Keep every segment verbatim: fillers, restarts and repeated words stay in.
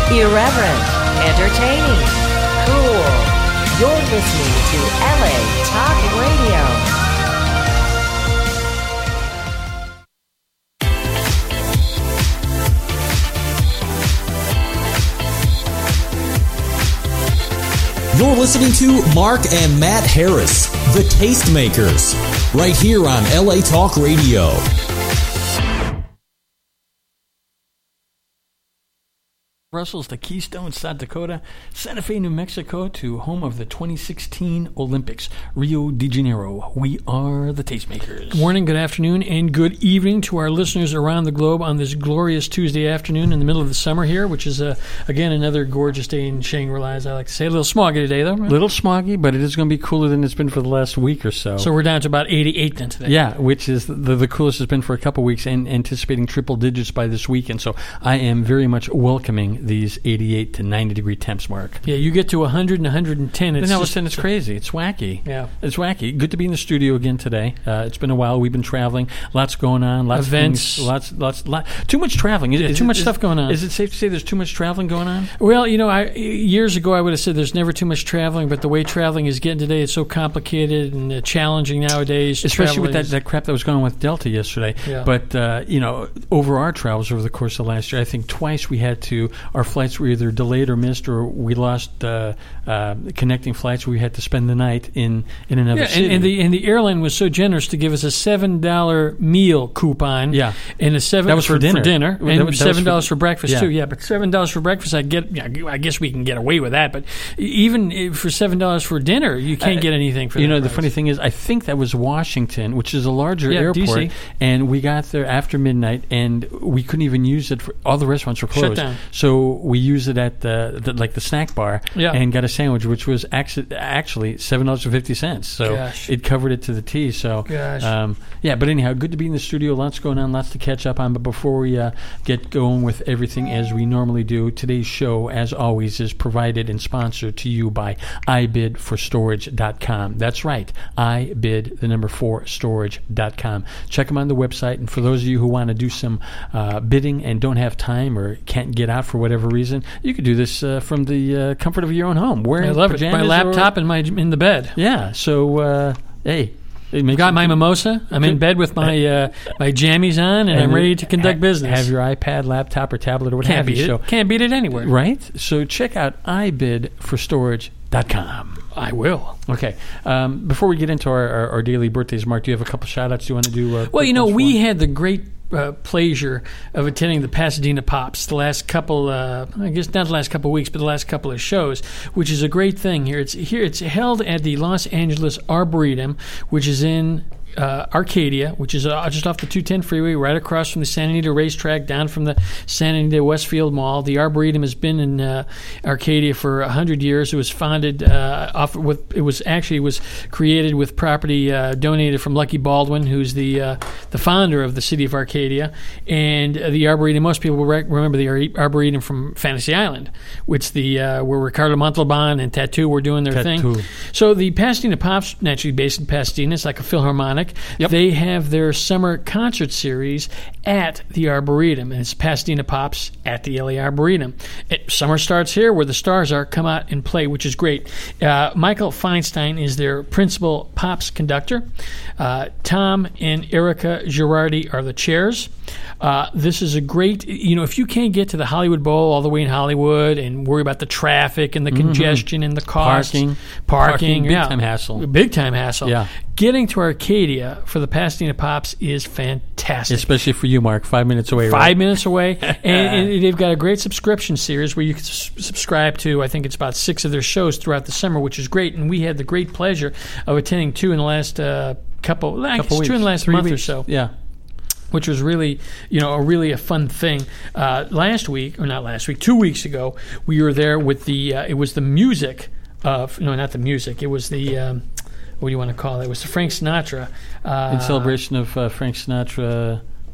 Irreverent, entertaining, cool. You're listening to L A Talk Radio. You're listening to Mark and Matt Harris, the Tastemakers, right here on L A Talk Radio. Brussels to Keystone, South Dakota, Santa Fe, New Mexico, to home of the twenty sixteen Olympics, Rio de Janeiro. We are the Tastemakers. Good morning, good afternoon, and good evening to our listeners around the globe on this glorious Tuesday afternoon in the middle of the summer here, which is, uh, again, another gorgeous day in Shangri-La, as I like to say. A little smoggy today, though, right? A little smoggy, but it is going to be cooler than it's been for the last week or so. So we're down to about eighty-eight then today. Yeah, which is the, the coolest it's been for a couple weeks, and anticipating triple digits by this weekend. So I am very much welcoming these eighty-eight to ninety degree temps, Mark. Yeah, you get to one hundred and one hundred ten. It's then all of a just, sudden it's crazy. It's wacky. Yeah. It's wacky. Good to be in the studio again today. Uh, it's been a while. We've been traveling. Lots going on. Lots Events. Of things, lots, lots, lot, too much traveling. Is, Yeah, is too it, much is, stuff going on. Is it safe to say there's too much traveling going on? Well, you know, I, years ago I would have said there's never too much traveling, but the way traveling is getting today, it's so complicated and uh, challenging nowadays. Especially with that, Travel that crap that was going on with Delta yesterday. Yeah. But, uh, you know, over our travels over the course of last year, I think twice we had to, our flights were either delayed or missed, or we lost uh, uh, connecting flights. We had to spend the night in, in another Yeah, city. and, and the and the airline was so generous to give us a seven dollar meal coupon. Yeah. and a seven That was for dinner. for dinner, That and was- that was seven dollars for- for, breakfast yeah. too. Yeah, but seven dollars for breakfast, I get. Yeah, I guess we can get away with that. But even if for seven dollars for dinner, you can't Uh, get anything for. You that know, the price. funny thing is, I think that was Washington, which is a larger Yeah, airport, D C. and we got there after midnight, and we couldn't even use it. For all the restaurants were Shut closed, down. so we used it at the, the like the snack bar, Yeah. and got a sandwich, which was actually actually seven dollars and fifty cents. So Gosh. it covered it to the T. So Gosh. um, yeah, but anyhow, good to be in the studio. Lots going on, lots to catch up on. But before we uh, get going with everything as we normally do, today's show, as always, is provided and sponsored to you by i bid for storage dot com. That's right, I bid the number four storage dot com. Check them on the website. And for those of you who want to do some uh, bidding and don't have time or can't get out for whatever reason, you could do this uh, from the uh, comfort of your own home. Wearing I love it. My pajamas laptop or, and my in the bed. yeah. So uh, hey. It makes Got you- my mimosa. I'm in bed with my uh, my jammies on, and, I'm ready to conduct ha- business. Have your iPad, laptop, or tablet, or what Can't have beat you. it. So, Can't beat it anywhere. right? So check out i bid for storage dot com. I will. Okay. Um, before we get into our, our, our daily birthdays, Mark, do you have a couple shout-outs you want to do? Uh, Well, you know, quick ones we for? had the great uh, pleasure of attending the Pasadena Pops the last couple, uh, I guess not the last couple of weeks, but the last couple of shows, which is a great thing here. It's here. It's held at the Los Angeles Arboretum, which is in uh, Arcadia, which is uh, just off the two ten freeway, right across from the Santa Anita racetrack, down from the Santa Anita Westfield Mall. The Arboretum has been in uh, Arcadia for a hundred years. It was founded uh, off with. It was actually it was created with property uh, donated from Lucky Baldwin, who's the uh, the founder of the city of Arcadia, and uh, the Arboretum. Most people will rec- remember the Ar- Arboretum from Fantasy Island, which the uh, where Ricardo Montalban and Tattoo were doing their Tattoo. thing. So the Pasadena Pops, naturally based in Pasadena, it's like a Philharmonic. Yep. They have their summer concert series at the Arboretum, and it's Pasadena Pops at the L A Arboretum. It, summer starts here, where the stars are. Come out and play, which is great. Uh, Michael Feinstein is their principal Pops conductor. Uh, Tom and Erica Girardi are the chairs. Uh, this is a great, you know, if you can't get to the Hollywood Bowl all the way in Hollywood and worry about the traffic and the congestion and the cost, Parking. parking, Parking, big yeah. time hassle. Big time hassle. Yeah. Getting to Arcadia for the Pasadena Pops is fantastic. Especially for you, Mark, five minutes away, Five right? minutes away, and, and they've got a great subscription series where you can s- subscribe to. I think it's about six of their shows throughout the summer, which is great. And we had the great pleasure of attending two in the last uh, couple, I Couple guess two in the weeks. last Three month or weeks. so. Yeah. Which was really, you know, a really a fun thing. Uh, last week, or not last week, two weeks ago, we were there with the. Uh, it was the music of no, not the music. It was the. Um, what do you want to call it? It was the Frank Sinatra. Uh, In celebration of uh, Frank Sinatra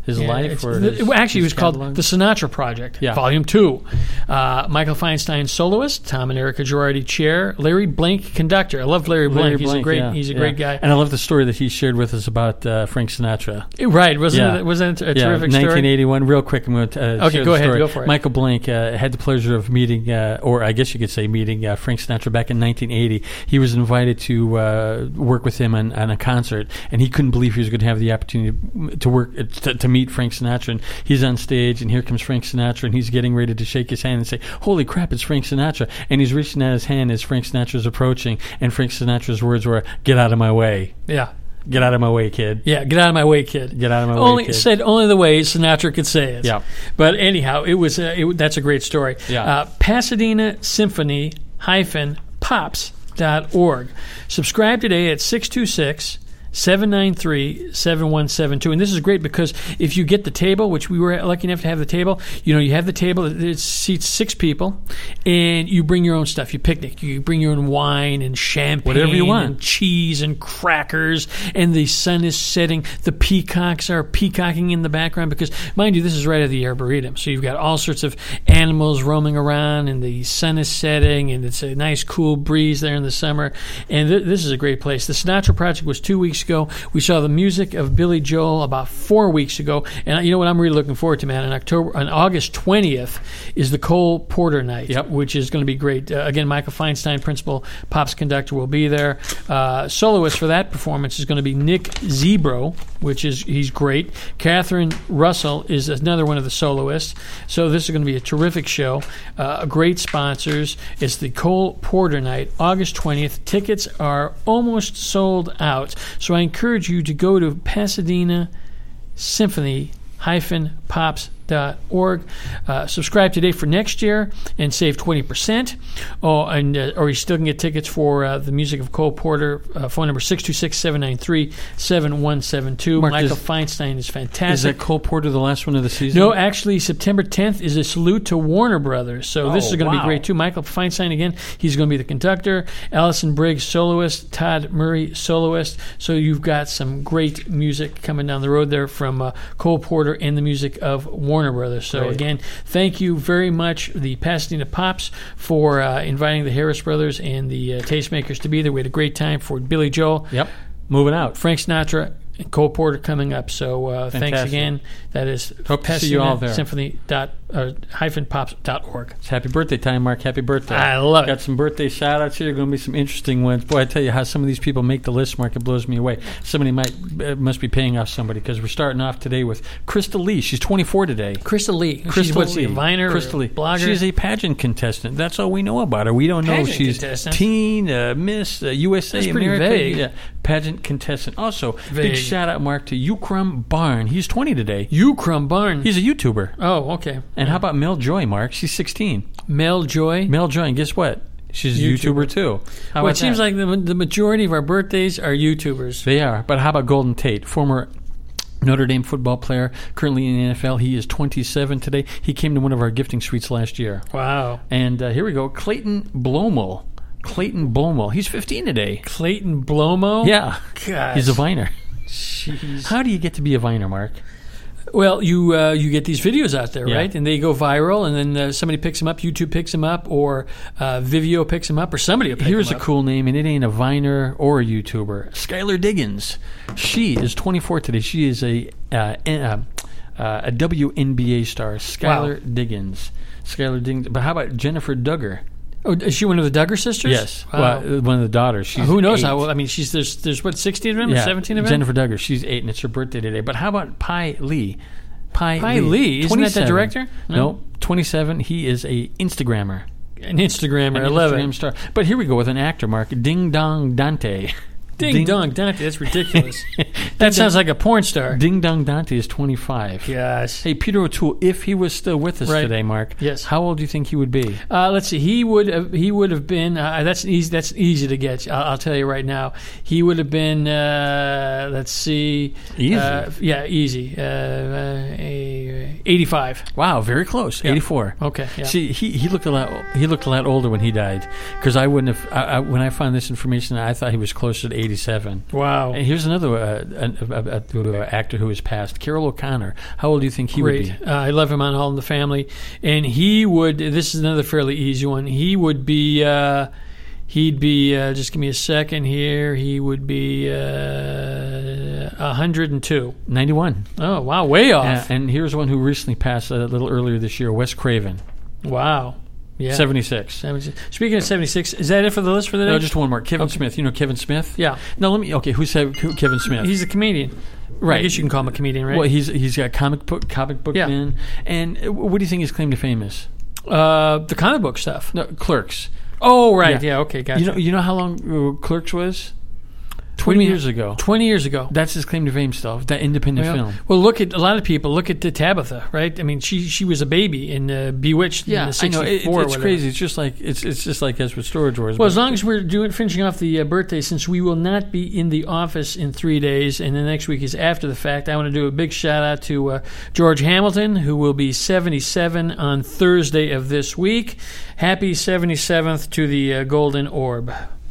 His Yeah, life? it's- Or the- his, actually, his it was called catalog? The Sinatra Project, Yeah. Volume two. Uh, Michael Feinstein, soloist. Tom and Erica Girardi, chair. Larry Blank, conductor. I love Larry Blank. Larry he's Blank, a great yeah, He's a yeah. great guy. And I love the story that he shared with us about uh, Frank Sinatra. Right. Wasn't, Yeah. it, wasn't it a Yeah, terrific nineteen story? eighty-one. Real quick, I'm going to uh, Okay, share go the ahead, story. go for it. Michael Blank uh, had the pleasure of meeting, uh, or I guess you could say meeting, uh, Frank Sinatra back in nineteen eighty. He was invited to uh, work with him on, on a concert, and he couldn't believe he was going to have the opportunity to work uh, to, to meet Frank Sinatra. And he's on stage, and here comes Frank Sinatra, and he's getting ready to shake his hand and say, "Holy crap, it's Frank Sinatra!" And he's reaching out his hand as Frank Sinatra's approaching, and Frank Sinatra's words were, "Get out of my way! Yeah. Get out of my way, kid! Yeah, get out of my way, kid. Get out of my only, way, kid!" Said only the way Sinatra could say it. Yeah. But anyhow, it was uh, it, that's a great story. Yeah. Uh, Pasadena Symphony hyphen pops dot org. Subscribe today at six two six, seven nine three, seven one seven two. And this is great because if you get the table, which we were lucky enough to have the table, you know, you have the table, it seats six people, and you bring your own stuff. You picnic. You bring your own wine and champagne. Whatever you want. And cheese and crackers, and the sun is setting. The peacocks are peacocking in the background because, mind you, this is right at the Arboretum. So you've got all sorts of animals roaming around, and the sun is setting, and it's a nice cool breeze there in the summer. And th- this is a great place. The Sinatra Project was two weeks ago. We saw the music of Billy Joel about four weeks ago, and you know what I'm really looking forward to, man. On October, on August twentieth is the Cole Porter Night, Yep. which is going to be great. Uh, again, Michael Feinstein, principal Pops conductor, will be there. Uh, soloist for that performance is going to be Nick Zebro, which is he's great. Catherine Russell is another one of the soloists. So this is going to be a terrific show. Uh, great sponsors. It's the Cole Porter Night, August twentieth. Tickets are almost sold out. So I encourage you to go to Pasadena Symphony hyphen pops dot org. Uh, subscribe today for next year and save twenty percent. Oh, and uh, or you still can get tickets for uh, the music of Cole Porter. Uh, phone number six two six, seven nine three, seven one seven two. Mark, Michael does- Feinstein is Is fantastic. that Cole Porter the last one of the season? No, actually, September tenth is a salute to Warner Brothers. So this Oh, is going to wow. be great, too. Michael Feinstein, again, he's going to be the conductor. Allison Briggs, soloist. Todd Murray, soloist. So you've got some great music coming down the road there from uh, Cole Porter and the music of Warner Brothers. So, Great. again, thank you very much, the Pasadena Pops, for uh, inviting the Harris Brothers and the uh, Tastemakers to be there. We had a great time for Billy Joel. Yep. Moving out. Frank Sinatra and Cole Porter coming up. So uh, thanks Fantastic. again. That is Hope to see you all there. Symphony dot uh, hyphen pops dot org. It's happy birthday time, Mark. Happy birthday. I love it. Got some birthday shout outs here. Going to be some interesting ones. Boy, I tell you how some of these people make the list, Mark. It blows me away. Somebody might uh, must be paying off somebody because we're starting off today with Crystal Lee. She's twenty-four today. Crystal Lee. She's Crystal what's Lee. a Viner Crystal or Lee. blogger? She's a pageant contestant. That's all we know about her. We don't know if Pageant she's contestant? teen, uh, Miss, uh, U S A, That's pretty America. vague. Yeah, pageant contestant. Also, Vague. big shout out, Mark, to Ukram Barn. He's twenty today. Ukram Barn. He's a YouTuber. oh, okay. And how about Mel Joy, Mark? She's sixteen. Mel Joy. Mel Joy, and guess what? She's a YouTuber. YouTuber, too. How well, about it seems that? like the, the majority of our birthdays are YouTubers. They are. But how about Golden Tate, former Notre Dame football player, currently in the N F L? He is twenty-seven today. He came to one of our gifting suites last year. Wow. And uh, here we go. Clayton Blomel. Clayton Blomel. He's fifteen today. Clayton Blomo? Yeah. Gosh. He's a Viner. Jeez. How do you get to be a Viner, Mark? Well, you uh, you get these videos out there, Yeah. right? And they go viral, and then uh, somebody picks them up. YouTube picks them up, or uh, Vimeo picks them up, or somebody will pick Here's them a up. cool name, and it ain't a Viner or a YouTuber. Skylar Diggins. She is twenty-four today. She is a uh, N- uh, uh, a W N B A star. Skylar Wow. Diggins. Skylar Diggins. But how about Jennifer Duggar? Oh, is she one of the Duggar sisters? Yes. Wow. Well, uh, one of the daughters. She's Who knows eight. how? Well, I mean, she's there's there's what sixteen of them, or Yeah, seventeen of them. Jennifer Duggar. She's eight, and it's her birthday today. But how about Pi Lee? Pi, Pi Lee, isn't that the twenty-seven. director? No, No. twenty-seven. He is a Instagrammer. An Instagrammer, An I love Instagram it. star. But here we go with an actor, Mark. Ding Dong Dante. Ding, dong, Dante, that's ridiculous. That sounds like a porn star. Ding Dong Dante is twenty-five. Gosh. Hey, Peter O'Toole, if he was still with us Right. today, Mark, Yes. how old do you think he would be? Uh, let's see. He would have, he would have been. Uh, that's easy. That's easy to get. I'll, I'll tell you right now. He would have been. Uh, let's see. Easy. Uh, yeah, easy. Uh, uh, a, eighty-five. Wow, very close. Yeah. eighty-four. Okay. Yeah. See, he, he looked a lot he looked a lot older when he died, because I wouldn't have. I, I, when I found this information, I thought he was closer to eighty-seven. Wow. And here's another uh, a, a, a, a actor who has passed, Carroll O'Connor. How old do you think he Great. would be? Uh, I love him on All in the Family, and he would. This is another fairly easy one. He would be. Uh, he'd be. Uh, just give me a second here. He would be uh, one hundred two. ninety-one. Oh wow, way off. Yeah, and here's one who recently passed a little earlier this year, Wes Craven. Wow. Yeah. seventy-six. seventy-six. Speaking of seventy-six, is that it for the list for the day? No, just one more. Kevin Okay. Smith. You know Kevin Smith? Yeah. No, let me. Okay, who said who, Kevin Smith? He's a comedian. Right. I guess you can call him a comedian, right? Well, he's he's got comic book comic book Yeah. man. And uh, what do you think his claim to fame is? uh, the comic book stuff. No, Clerks. Oh, right. Yeah. Yeah. Okay. Gotcha. You know you know how long uh, Clerks was? What do Twenty you mean? years ago. Twenty years ago. That's his claim to fame stuff. That independent Well, film. well, look at a lot of people. Look at the Tabitha, right? I mean, she she was a baby in uh, Bewitched. Yeah, in the I know. It, sixty-four. it's crazy. It's just like it's it's just like as with Storage Wars. Well, but- as long as we're doing finishing off the uh, birthday, since we will not be in the office in three days, and the next week is after the fact, I want to do a big shout out to uh, George Hamilton, who will be seventy-seven on Thursday of this week. Happy seventy-seventh to the uh, Golden Orb.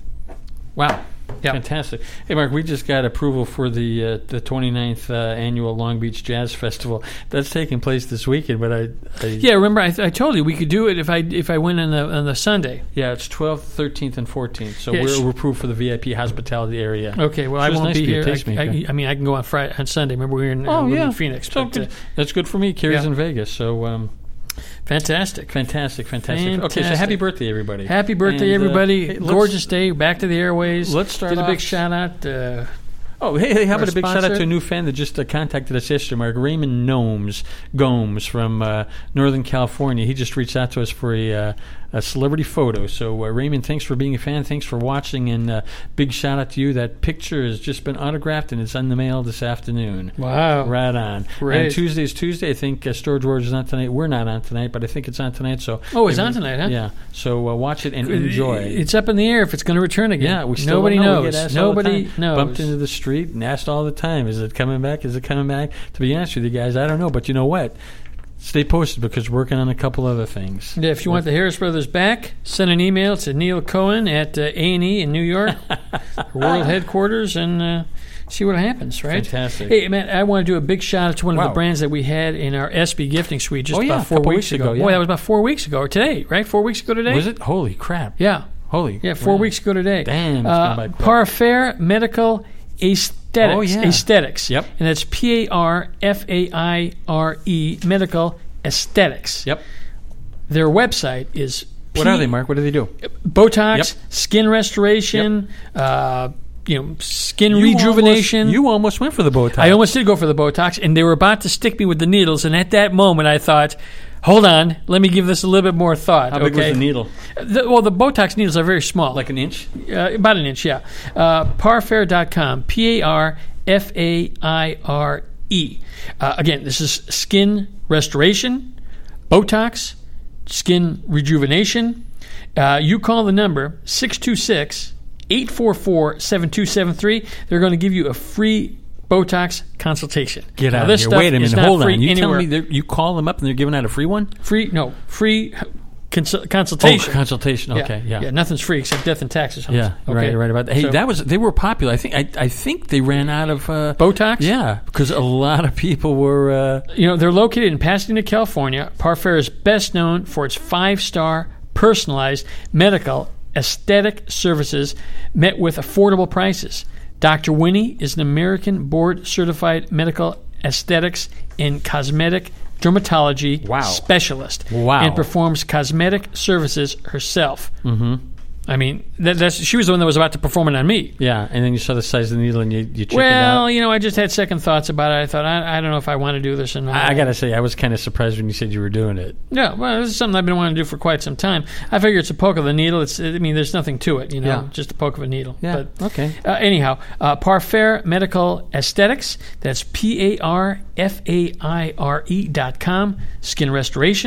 Wow. Yeah. Fantastic. Hey, Mark, we just got approval for the uh, the twenty-ninth uh, annual Long Beach Jazz Festival. That's taking place this weekend, but I... I Yeah, remember I, I told you we could do it if I if I went on the on the Sunday. Yeah, it's twelfth, thirteenth, and fourteenth. So Yeah, we're, sh- we're approved for the V I P hospitality area. Okay, well So I it's won't nice be to be a here. I, tastemaker. I, I mean, I can go on Friday on Sunday. Remember we were in, uh, Oh, we were yeah. in Phoenix. So but, uh, good. That's good for me. Carrie's yeah. in Vegas. So um, fantastic. fantastic, fantastic. Okay, so Fantastic. happy birthday, everybody. Happy birthday, And, uh, everybody! hey, let's- Gorgeous day. Back to the airways. Let's start Did a big off- shout out. Uh, Oh, hey, hey how Our about a big shout out sponsor? to a new fan that just uh, contacted us yesterday, Mark. Raymond Gnomes, Gomes from uh, Northern California. He just reached out to us for a, uh, a celebrity photo. So, uh, Raymond, thanks for being a fan. Thanks for watching. And uh, big shout out to you. That picture has just been autographed and it's in the mail this afternoon. wow. Right on. Great. And Tuesday's Tuesday. I think uh, Storage Wars is on tonight. We're not on tonight, but I think it's on tonight. So Oh, it's on tonight, huh? Yeah. So uh, watch it and enjoy. It's up in the air if it's going to return again. Yeah, we still Nobody don't know. We knows. get asked all the Nobody time. knows. Bumped into the street and asked all the time, is it coming back? Is it coming back? To be honest with you guys, I don't know. But you know what? Stay posted because we're working on a couple other things. Yeah, if you want the Harris Brothers back, send an email to Neil Cohen at uh, A and E in New York, world headquarters, and uh, see what happens, right? Fantastic. Hey, man, I want to do a big shout out to one of Wow. the brands that we had in our S B gifting suite just Oh, yeah, about a four couple weeks weeks ago. ago, yeah. Boy, that was about four weeks ago, or today, right? Four weeks ago today? Was it? Holy crap. Yeah. Holy. Yeah, four wow. weeks ago today. Damn, it's Uh, gone by quick. Parfair Medical Aesthetics. Oh, yeah. Aesthetics. Yep. And that's P A R F A I R E, Medical Aesthetics. Yep. Their website is What P- are they, Mark? What do they do? Botox, Yep. skin restoration, uh, you know, skin You rejuvenation. Almost, you almost went for the Botox. I almost did go for the Botox, and they were about to stick me with the needles, and at that moment I thought, hold on, let me give this a little bit more thought. How big okay? was the needle? The- well, the Botox needles are very small. Like an inch? Uh, about an inch, yeah. Uh, Parfair dot com, P A R F A I R E. Uh, again, this is skin restoration, Botox, skin rejuvenation. Uh, you call the number six two six, eight four four, seven two seven three. They're going to give you a free Botox consultation. Get Now, out this of here. stuff Wait a is minute. not Hold free on. You anywhere. telling me that you call them up and they're giving out a free one? Free, no, free consul- consultation. Oh, consultation. Okay, yeah. yeah. Nothing's free except death and taxes. Yeah, Okay? right, right about that. Hey, So- that was they were popular. I think I, I think they ran out of uh, Botox? Yeah, because a lot of people were. Uh, You know, they're located in Pasadena, California. Parfair is best known for its five-star personalized medical aesthetic services met with affordable prices. Doctor Winnie is an American board-certified medical aesthetics and cosmetic dermatology Wow. specialist Wow. and performs cosmetic services herself. Mm-hmm. I mean, that, that's she was the one that was about to perform it on me. yeah, and then you saw the size of the needle and you you checked it Well, out. you know, I just had second thoughts about it. I thought, I, I don't know if I want to do this or not. I, I gotta say, I was kind of surprised when you said you were doing it. Yeah, well, this is something I've been wanting to do for quite some time. I figure it's a poke of a needle. It's, I mean, there's nothing to it, you know, Yeah. just a poke of a needle. Yeah, But, okay. Uh, anyhow, uh, Parfair Medical Aesthetics. That's P A R F A I R E dot com. Skin restoration,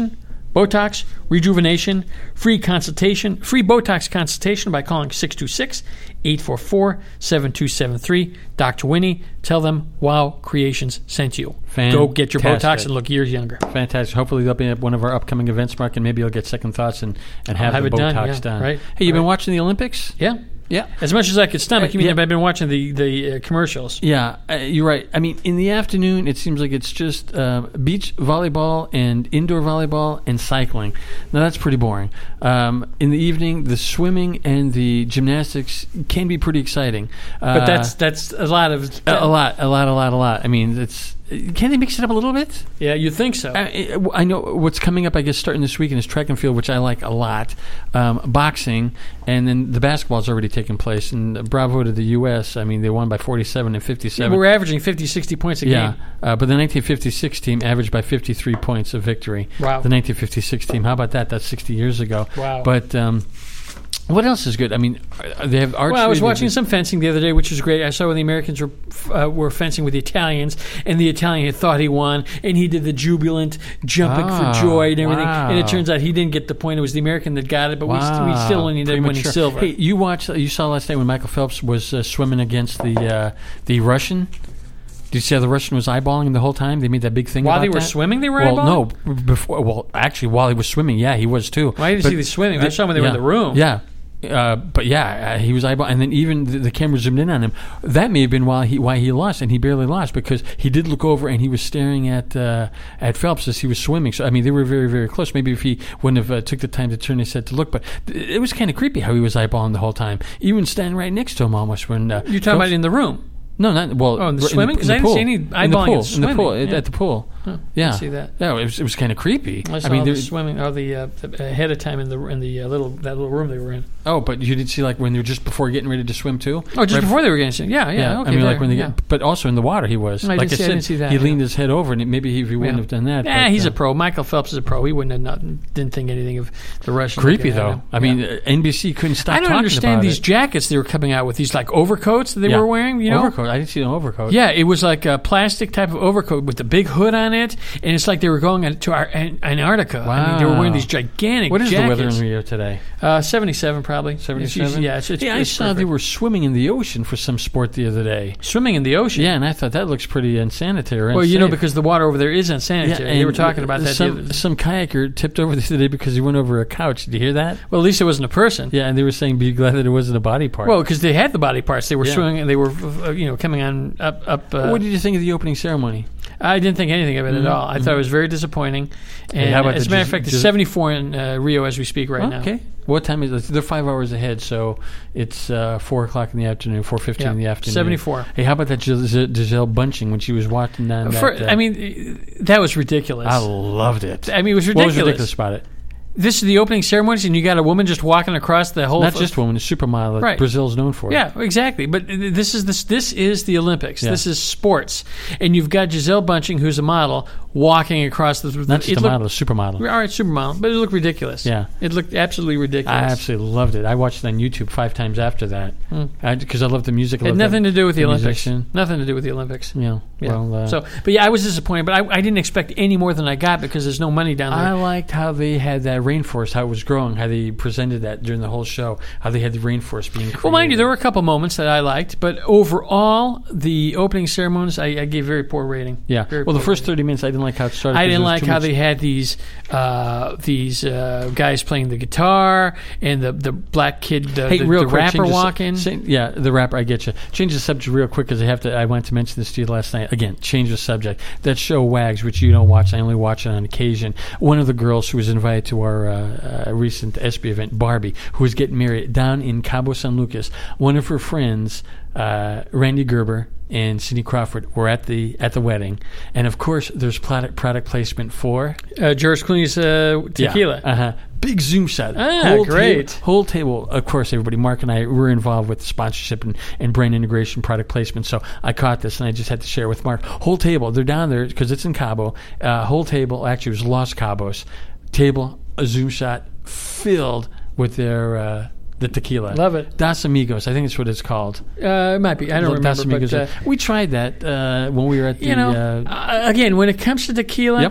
Botox, rejuvenation, free consultation, free Botox consultation by calling six two six, eight four four, seven two seven three. Doctor Winnie, tell them Wow Creations sent you. Fantastic. Go get your Botox and look years younger. Fantastic. Hopefully they'll be at one of our upcoming events, Mark, and maybe you'll get second thoughts and, and have, have the it Botox done, yeah, done. right, Hey, you've right. been watching the Olympics? Yeah. Yeah. As much as I could stomach, you mean Uh, yeah. I've been watching the, the uh, commercials. Yeah, uh, you're right. I mean, in the afternoon, it seems like it's just uh, beach volleyball and indoor volleyball and cycling. Now, that's pretty boring. Um, in the evening, the swimming and the gymnastics can be pretty exciting. Uh, But that's that's a lot of... a, a lot, a lot, a lot, a lot. I mean, it's... Can they mix it up a little bit? Yeah, you think so. I, I know what's coming up, I guess, starting this weekend is track and field, which I like a lot, um, boxing, and then the basketball's already taken place. And bravo to the U S. I mean, they won by forty-seven and fifty-seven. Yeah, we're averaging fifty, sixty points a Yeah, game. uh, but the nineteen fifty-six team averaged by fifty-three points of victory. Wow. The nineteen fifty-six team, how about that? That's sixty years ago. Wow. But um, what else is good? I mean, uh, they have archery. Well, I was they watching do- some fencing the other day, which was great. I saw when the Americans were uh, were fencing with the Italians, and the Italian had thought he won, and he did the jubilant jumping Ah, for joy and everything. wow. And it turns out he didn't get the point. It was the American that got it, but we, st- we Wow. still only ended up winning Premature. silver. Hey, you watched? You saw last night when Michael Phelps was uh, swimming against the uh, the Russian. Did you see how the Russian was eyeballing him the whole time? They made that big thing While about they were that? swimming, they were well, eyeballing? no, before. Well, actually, while he was swimming, yeah, he was too. Well, I didn't But see the swimming. I the- saw when they were in yeah, the room. Yeah. Uh, but yeah, uh, he was eyeballing, and then even the, the camera zoomed in on him. That may have been why he why he lost, and he barely lost because he did look over and he was staring at uh, at Phelps as he was swimming. So I mean, they were very very close. Maybe if he wouldn't have uh, took the time to turn his head to look, but th- it was kind of creepy how he was eyeballing the whole time, even standing right next to him almost. When uh, You're talking Phelps- about in the room. no, not well. Oh, in the r- swimming? 'Cause I didn't pool. see any in the eyeballing pool. in In the swimming, pool. at- yeah. At the pool. Huh, Yeah, didn't see that. Yeah, it was, it was kind of creepy. I saw I mean, the there- swimming or the uh, ahead of time in the in the uh, little that little room they were in. oh, but you did see like when they were just before getting ready to swim too. Oh, just Right before they were getting yeah, yeah, Yeah, okay. I mean, there, like when they yeah. get, but also in the water, he was. I like didn't see- I said, didn't see that, he yeah. leaned his head over, and it, maybe if he wouldn't Yeah. have done that. Yeah, but, he's uh, a pro. Michael Phelps is a pro. He wouldn't have not, didn't think anything of the Russian. creepy looking at though. him. I mean, Yeah. uh, N B C couldn't stop. I don't talking understand about these it. jackets they were coming out with. These like overcoats that they Yeah. were wearing. You know, overcoat. I didn't see an overcoat. yeah, it was like a plastic type of overcoat with the big hood on it, and it's like they were going to Ar- An- Antarctica. I mean, they were wearing Wow. these gigantic. What is jackets. the weather in Rio today? Uh, seventy-seven probably. It's Seventy-seven. usually- yeah, it's, it's, yeah, I it's saw they perfect. were swimming in the ocean for some sport the other day. swimming in the ocean. Yeah, and I thought that looks pretty unsanitary. Well, you know, unsafe. because the water over there is unsanitary. they and were talking about that. the Some, other- some kayaker tipped over the other day because he went over a couch. Did you hear that? well, at least it wasn't a person. Yeah, and they were saying, "Be glad that it wasn't a body part." Well, because they had the body parts. They were Yeah. swimming, and they were, uh, you know, coming on up. up uh, what did you think of the opening ceremony? I didn't think anything of it Mhm, at all. I thought it was very disappointing. And Hey, how about as the a matter of Gis- fact, it's Gis- seventy-four in uh, Rio as we speak right now. Okay. What time is it? They're five hours ahead, so it's uh, four o'clock in the afternoon, four fifteen Yeah, in the afternoon. seventy-four. Hey, how about that Gis- Giselle Bunching when she was walking down? For, that, uh, I mean, that was ridiculous. I loved it. I mean, it was What ridiculous. was ridiculous about it? This is the opening ceremonies, and you got a woman just walking across the whole. Not f- just women, a supermodel that Right. Brazil's known for. Yeah, exactly. But th- this is this this is the Olympics. Yeah. This is sports, and you've got Giselle Bunching, who's a model, walking across the. Not just it a looked- model, a supermodel. All right, supermodel, but it looked ridiculous. Yeah. it looked absolutely ridiculous. I absolutely loved it. I watched it on YouTube five times after that because I, love the music. I It had love nothing the, to do with the, Olympics. musician. Nothing to do with the Olympics. Yeah. Yeah. Well, uh, so, but yeah, I was disappointed. But I, I didn't expect any more than I got because there's no money down I there. liked how they had that rainforest, how it was growing, how they presented that during the whole show, how they had the rainforest being created. Well, mind you, there were a couple moments that I liked, but overall, the opening ceremonies, I, I gave very poor rating. Yeah. Very Well, the poor first rating. thirty minutes, I didn't like how it started. I 'cause didn't there was like too how much- they had these uh, these uh, guys playing the guitar and the the black kid, the, Hey, the, real the quick, rapper change the su- walking. say- yeah, the rapper. I get you. Change the subject real quick because I have to. I wanted to mention this to you last night. Again, change the subject. That show Wags, which you don't watch, I only watch it on occasion. One of the girls who was invited to our uh, uh, recent E S P Y event, Barbie, who was getting married down in Cabo San Lucas. One of her friends, uh, Randy Gerber and Cindy Crawford, were at the at the wedding, and of course, there's product product placement for Uh, George Clooney's uh, tequila. Yeah, uh-huh. Big zoom shot. Ah, whole great. Table, whole table. Of course, everybody, Mark and I were involved with sponsorship and, and brand integration, product placement. So I caught this, and I just had to share with Mark. Whole table. They're down there because it's in Cabo. Uh, whole table. Actually, it was Los Cabos. Table, a zoom shot filled with their uh, the tequila. Love it. Dos Amigos. I think that's what it's called. Uh, it might be. I don't Dos remember. Amigos. But, uh, we tried that uh, when we were at the. you know, uh, uh, again, when it comes to tequila, Yep.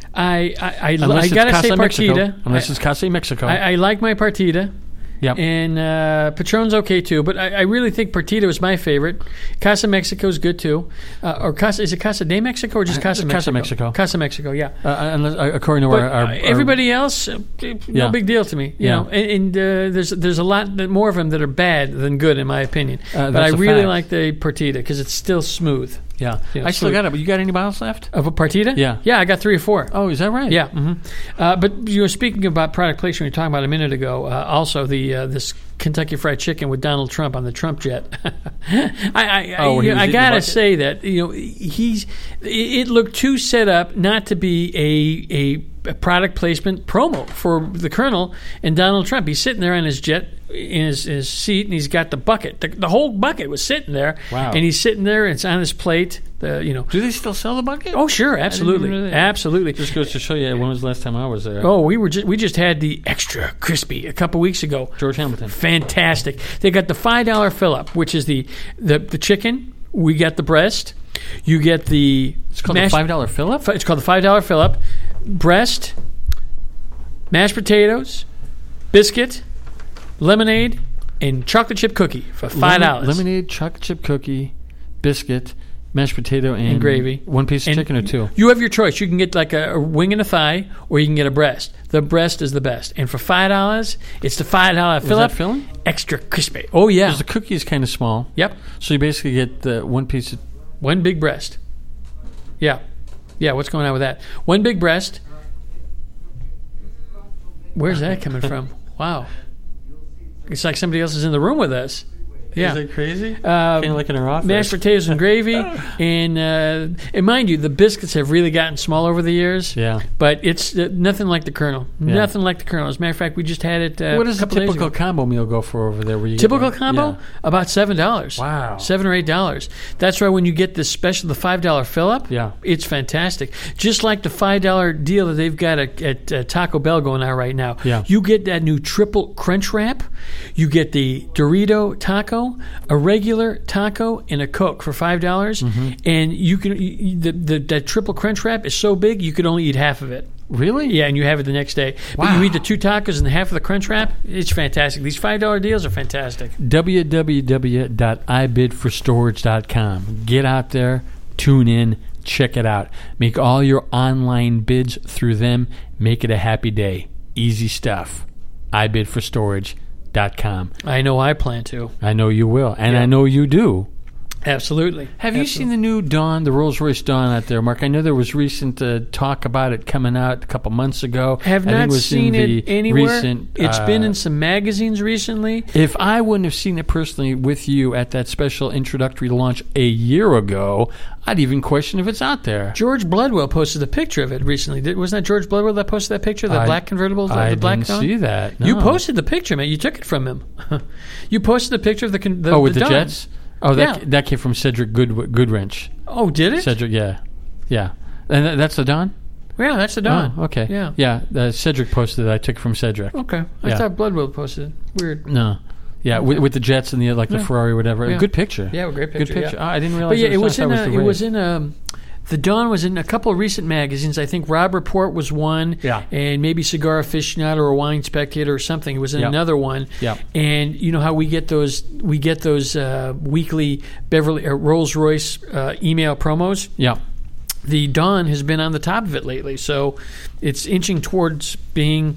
I I, I, Unless I it's gotta Casa say Mexico. Partida. Unless I, it's Casa Mexico. I, I like my Partida. Yep. And uh, Patron's okay too, but I, I really think Partida was my favorite. Casa Mexico is good too. Uh, or Casa is it Casa de Mexico or just Casa Uh, Mexico? Casa Mexico. Casa Mexico, yeah. Uh, unless, uh, according to But our, our, uh, our everybody else, uh, no Yeah. big deal to me. You Yeah. know, and, and uh, there's there's a lot that- more of them that are bad than good in my opinion. Uh, but I that's a really fact. like the Partida because it's still smooth. yeah, Yeah, I still so- got it. But you got any bottles left? Of a Partida? Yeah. yeah, I got three or four. Oh, is that right? Yeah, hmm uh, but you were speaking about product placement. We were talking about a minute ago. Uh, also, the uh, this Kentucky Fried Chicken with Donald Trump on the Trump jet. I, I, Oh, I, where he you know, was I eating the gotta bucket? say that you know he's. It, it looked too set up not to be a a a product placement promo for the Colonel and Donald Trump. He's sitting there on his jet in his, his seat, and he's got the bucket. The, the whole bucket was sitting there, Wow. and he's sitting there. And it's on his plate. The you know. Do they still sell the bucket? Oh sure, absolutely, know that. absolutely. Just goes to show you when was the last time I was there. Oh, we were just, we just had the extra crispy a couple weeks ago. George Hamilton. Fantastic. They got the five dollar fill up, which is the, the the chicken. We got the breast. You get the It's called mashed- the five dollar fill up. It's called the five dollar fill up. Breast, mashed potatoes, biscuit, lemonade, and chocolate chip cookie for five dollars. Lemonade, chocolate chip cookie, biscuit, mashed potato, and, And gravy. One piece of And chicken or two. You have your choice. You can get like a, a wing and a thigh, or you can get a breast. The breast is the best. And for five dollars, it's the five dollar fill that up. filling? Extra crispy. Oh yeah. Because the cookie is kind of small. Yep. So you basically get the one piece of. One big breast. Yeah. Yeah, what's going on with that? One big breast. Where's that coming from? Wow. It's like somebody else is in the room with us. Yeah. Is that crazy? Um, kind of like in our office. Mashed potatoes and gravy, and uh, and mind you, the biscuits have really gotten small over the years. Yeah. but it's uh, nothing like the Colonel. Yeah. Nothing like the Colonel. As a matter of fact, we just had it. Uh, What does a a couple days typical ago. combo meal go for over there? Where you get Typical like- combo Yeah. about seven dollars. Wow. seven or eight dollars. That's why when you get this special, the five dollar fill up. Yeah. it's fantastic. Just like the five dollar deal that they've got at, at uh, Taco Bell going on right now. Yeah. you get that new triple crunch wrap. You get the Dorito taco, a regular taco, and a Coke for five dollars. Mm-hmm. And you can you, the, the that triple crunch wrap is so big you could only eat half of it. Really? Yeah, and you have it the next day. But Wow. you eat the two tacos and half of the crunch wrap. It's fantastic. These five dollar deals are fantastic. w w w dot i bid for storage dot com. Get out there, tune in, check it out. Make all your online bids through them. Make it a happy day. Easy stuff. i bid for storage dot com. I know I plan to. I know you will, and Yeah. I know you do. Absolutely. Have you seen the new Dawn, the Rolls-Royce Dawn out there, Mark? I know there was recent uh, talk about it coming out a couple months ago. Have I think not it was seen in it the anywhere. Recent, It's uh, been in some magazines recently. If I wouldn't have seen it personally with you at that special introductory launch a year ago, I'd even question if it's out there. George Bloodwell posted a picture of it recently. Did, wasn't that George Bloodwell that posted that picture? The I- black convertible? The, I the black didn't Dawn? see that. You no. posted the picture, man. You took it from him. You posted the picture of the, con- the Oh, with the, Dawn. Jets? Oh, that Yeah. that came from Cedric Good Goodwrench. Oh, did it? Cedric, yeah, yeah, and th- that's the Dawn. Yeah, that's the Dawn. Oh, okay. Yeah. yeah. Uh, Cedric posted it. I took it from Cedric. Okay. I Yeah. thought Bloodwell posted it. Weird. No, yeah, with, with the Jets and the like the Yeah. Ferrari or whatever. Yeah. Good picture. Yeah, great picture. Good picture. yeah. Oh, I didn't realize. But yeah, it it was, was in I a, thought it the was race. in a, the Dawn was in a couple of recent magazines. I think Rob Report was one, Yeah. and maybe Cigar Aficionado or Wine Spectator or something. It was in Yeah. another one. Yeah. And you know how we get those we get those uh, weekly Beverly uh, Rolls Royce uh, email promos. Yeah. The Dawn has been on the top of it lately, so it's inching towards being,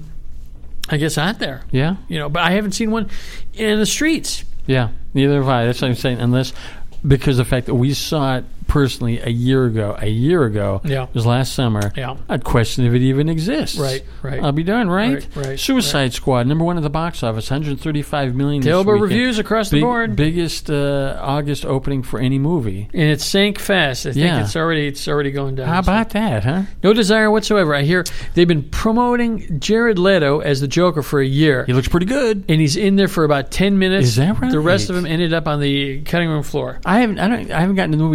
I guess, out there. Yeah. You know, but I haven't seen one in the streets. Yeah. Neither have I. That's what I'm saying. Unless because of the fact that we saw it personally a year ago. A year ago. Yeah. It was last summer. Yeah. I'd question if it even exists. Right, right. I'll be darned, right? Right, right, Suicide Squad, number one at the box office, one hundred thirty-five million dollars this Tailboat weekend. reviews across the Big- board. Biggest uh, August opening for any movie. And it sank fast. I think Yeah. it's already it's already going down. How about that, huh? No desire whatsoever. I hear they've been promoting Jared Leto as the Joker for a year, He looks pretty good. and he's in there for about ten minutes. Is that right? The rest of them ended up on the cutting room floor. I haven't I don't I haven't gotten to the movies in a while,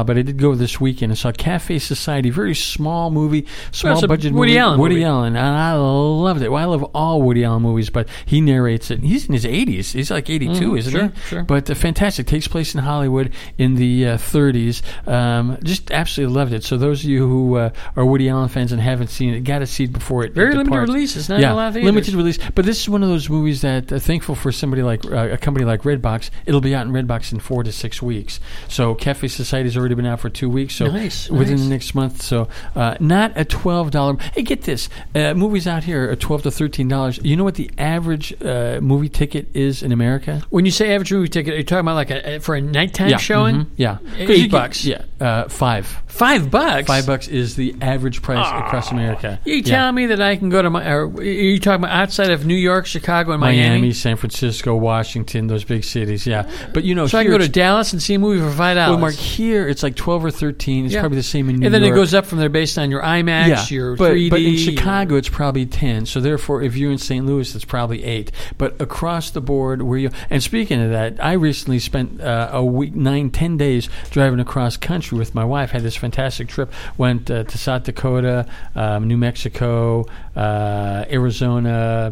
but I did go this weekend and saw Cafe Society, very small movie, small Well, it's a budget Woody movie. Allen Woody movie. Allen, and I loved it. Well, I love all Woody Allen movies, but he narrates it. He's in his eighties. He's like eighty-two, Mm, isn't sure, he? sure. But uh, fantastic. Takes place in Hollywood in the uh, thirties. Um, just absolutely loved it. So those of you who uh, are Woody Allen fans and haven't seen it, got to see it before it Very it limited departs. release. It's not yeah, a lot of theaters. limited release. But this is one of those movies that, uh, thankful for somebody like uh, a company like Redbox, it'll be out in Redbox in four to six weeks. So Cafe Society's already been out for two weeks. So Nice, within nice. the next month. So uh, not a twelve dollars. Hey, get this. Uh, movies out here are twelve to thirteen dollars. You know what the average uh, movie ticket is in America? When you say average movie ticket, are you talking about like a, for a nighttime yeah. showing? Mhm. Yeah. Eight 'Cause you get- bucks. yeah. Uh, five. Five bucks? Five bucks is the average price across America. You Yeah. telling me that I can go to my? Or are you talking about outside of New York, Chicago, and Miami? Miami, San Francisco, Washington, those big cities, yeah. But you know, So I can here go to it's- Dallas and see a movie for five dollars. well, Mark, here it's like twelve or thirteen. It's Yeah. probably the same in New and then York. it goes up from there based on your IMAX, yeah, your but, three D. but in Chicago it's probably ten. So therefore, if you're in Saint Louis, it's probably eight. But across the board, where you and speaking of that, I recently spent uh, a week, nine, ten days driving across country with my wife. Had this fantastic trip. Went uh, to South Dakota, um, New Mexico, uh, Arizona.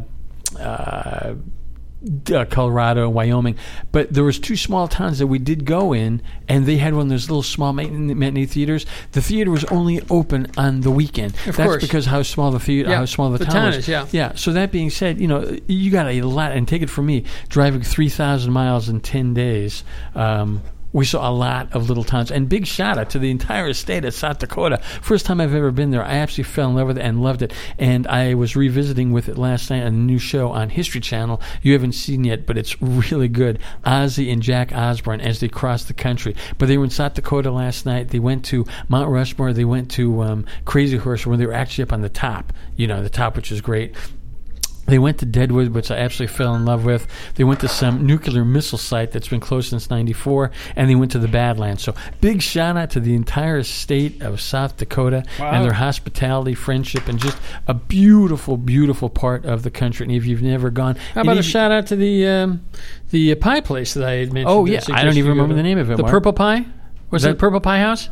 Uh, Uh, Colorado, Wyoming, but there was two small towns that we did go in, and they had one of those little small matinee matinee theaters. The theater was only open on the weekend. Of That's course. because how small the theater, Yeah, how small the, the town town was. is, yeah. yeah. So that being said, you know, you got a lot, and take it from me, driving three thousand miles in ten days. Um, We saw a lot of little towns. And big shout out to the entire state of South Dakota. First time I've ever been there. I absolutely fell in love with it and loved it. And I was revisiting with it last night on a new show on History Channel. You haven't seen yet, but it's really good. Ozzy and Jack Osbourne as they cross the country. But they were in South Dakota last night. They went to Mount Rushmore. They went to um, Crazy Horse, where they were actually up on the top. You know, the top, which is great. They went to Deadwood, which I absolutely fell in love with. They went to some nuclear missile site that's been closed since ninety-four, and they went to the Badlands. So big shout out to the entire state of South Dakota and their hospitality, friendship, and just a beautiful, beautiful part of the country. And if you've never gone... How and about a if- shout out to the um, the uh, pie place that I had mentioned? Oh, that yeah. I suggested don't even you go remember to? the name of it, The Mark. Purple Pie? Was That- it the Purple Pie House?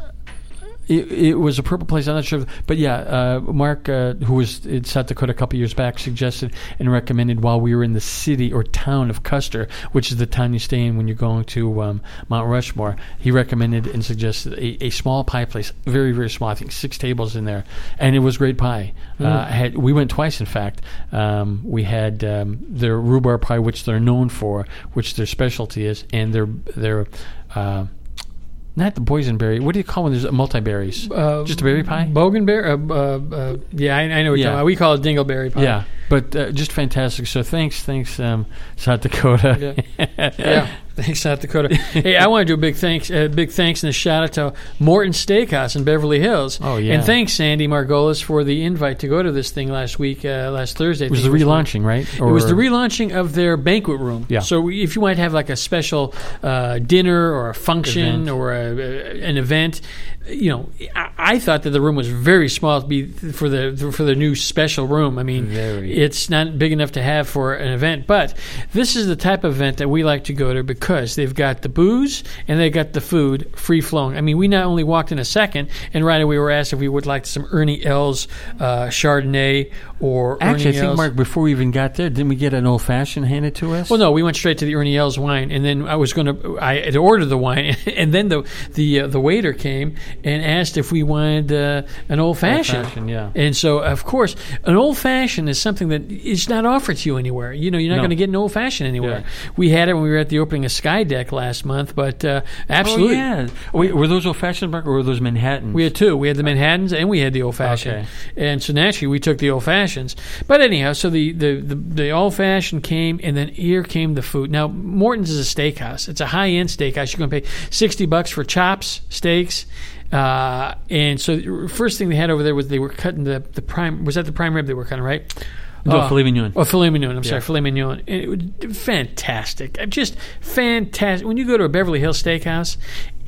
It, it was a purple place. I'm not sure, but yeah, uh, Mark, uh, who was in South Dakota a couple years back, suggested and recommended while we were in the city or town of Custer, which is the town you stay in when you're going to um, Mount Rushmore. He recommended and suggested a, a small pie place, very very small. I think six tables in there, and it was great pie. Mm. Uh, had we went twice, in fact. Um, we had um, their rhubarb pie, which they're known for, which their specialty is, and their their. Uh, Not the boysenberry. What do you call when there's multi-berries? Uh, Just a berry pie? Boganberry? Uh, uh, uh, yeah, I, I know what you're Yeah. talking about. We call it dingleberry pie. Yeah, but uh, just fantastic. So thanks, thanks, um, South Dakota. Yeah. Yeah. Thanks, South Dakota. Hey, I want to do a big thanks, uh, big thanks and a shout out to Morton Steakhouse in Beverly Hills. Oh, yeah. And thanks, Sandy Margolis, for the invite to go to this thing last week, uh, last Thursday. I It was think the relaunching, right? It was the relaunching of their banquet room. Yeah. So if you want to have like a special uh, dinner or a function Event. or a, a, an event, you know, I, I thought that the room was very small to be for the for the new special room. I mean, Very. it's not big enough to have for an event, but this is the type of event that we like to go to because they've got the booze and they got the food free flowing. I mean, we not only walked in a second and right away we were asked if we would like some Ernie L's uh, Chardonnay or Actually, Ernie I think, L's. Mark, before we even got there, didn't we get an old-fashioned handed to us? Well, no, we went straight to the Ernie L's wine, and then I was going to I had ordered the wine, and then the the uh, the waiter came and asked if we wanted uh, an old fashioned. Old-fashioned, yeah. And so, of course, an old fashioned is something that is not offered to you anywhere. You know, you're not No. going to get an old fashioned anywhere. Yeah. We had it when we were at the opening of Skydeck last month, but uh, absolutely. Oh, yeah. Wait, were those old-fashioned, Mark, or were those Manhattans? We had two. We had the Manhattans and we had the old fashioned. Okay. And so naturally we took the old fashions. But anyhow, so the, the, the, the old fashioned came and then here came the food. Now, Morton's is a steakhouse. It's a high end steakhouse. You're going to pay sixty bucks for chops, steaks. Uh, and so the first thing they had over there was they were cutting the, the prime. Was that the prime rib they were cutting, right? No, Uh, filet mignon. Oh, filet mignon. I'm Yeah. sorry, filet mignon. And it was fantastic. Just fantastic. When you go to a Beverly Hills steakhouse,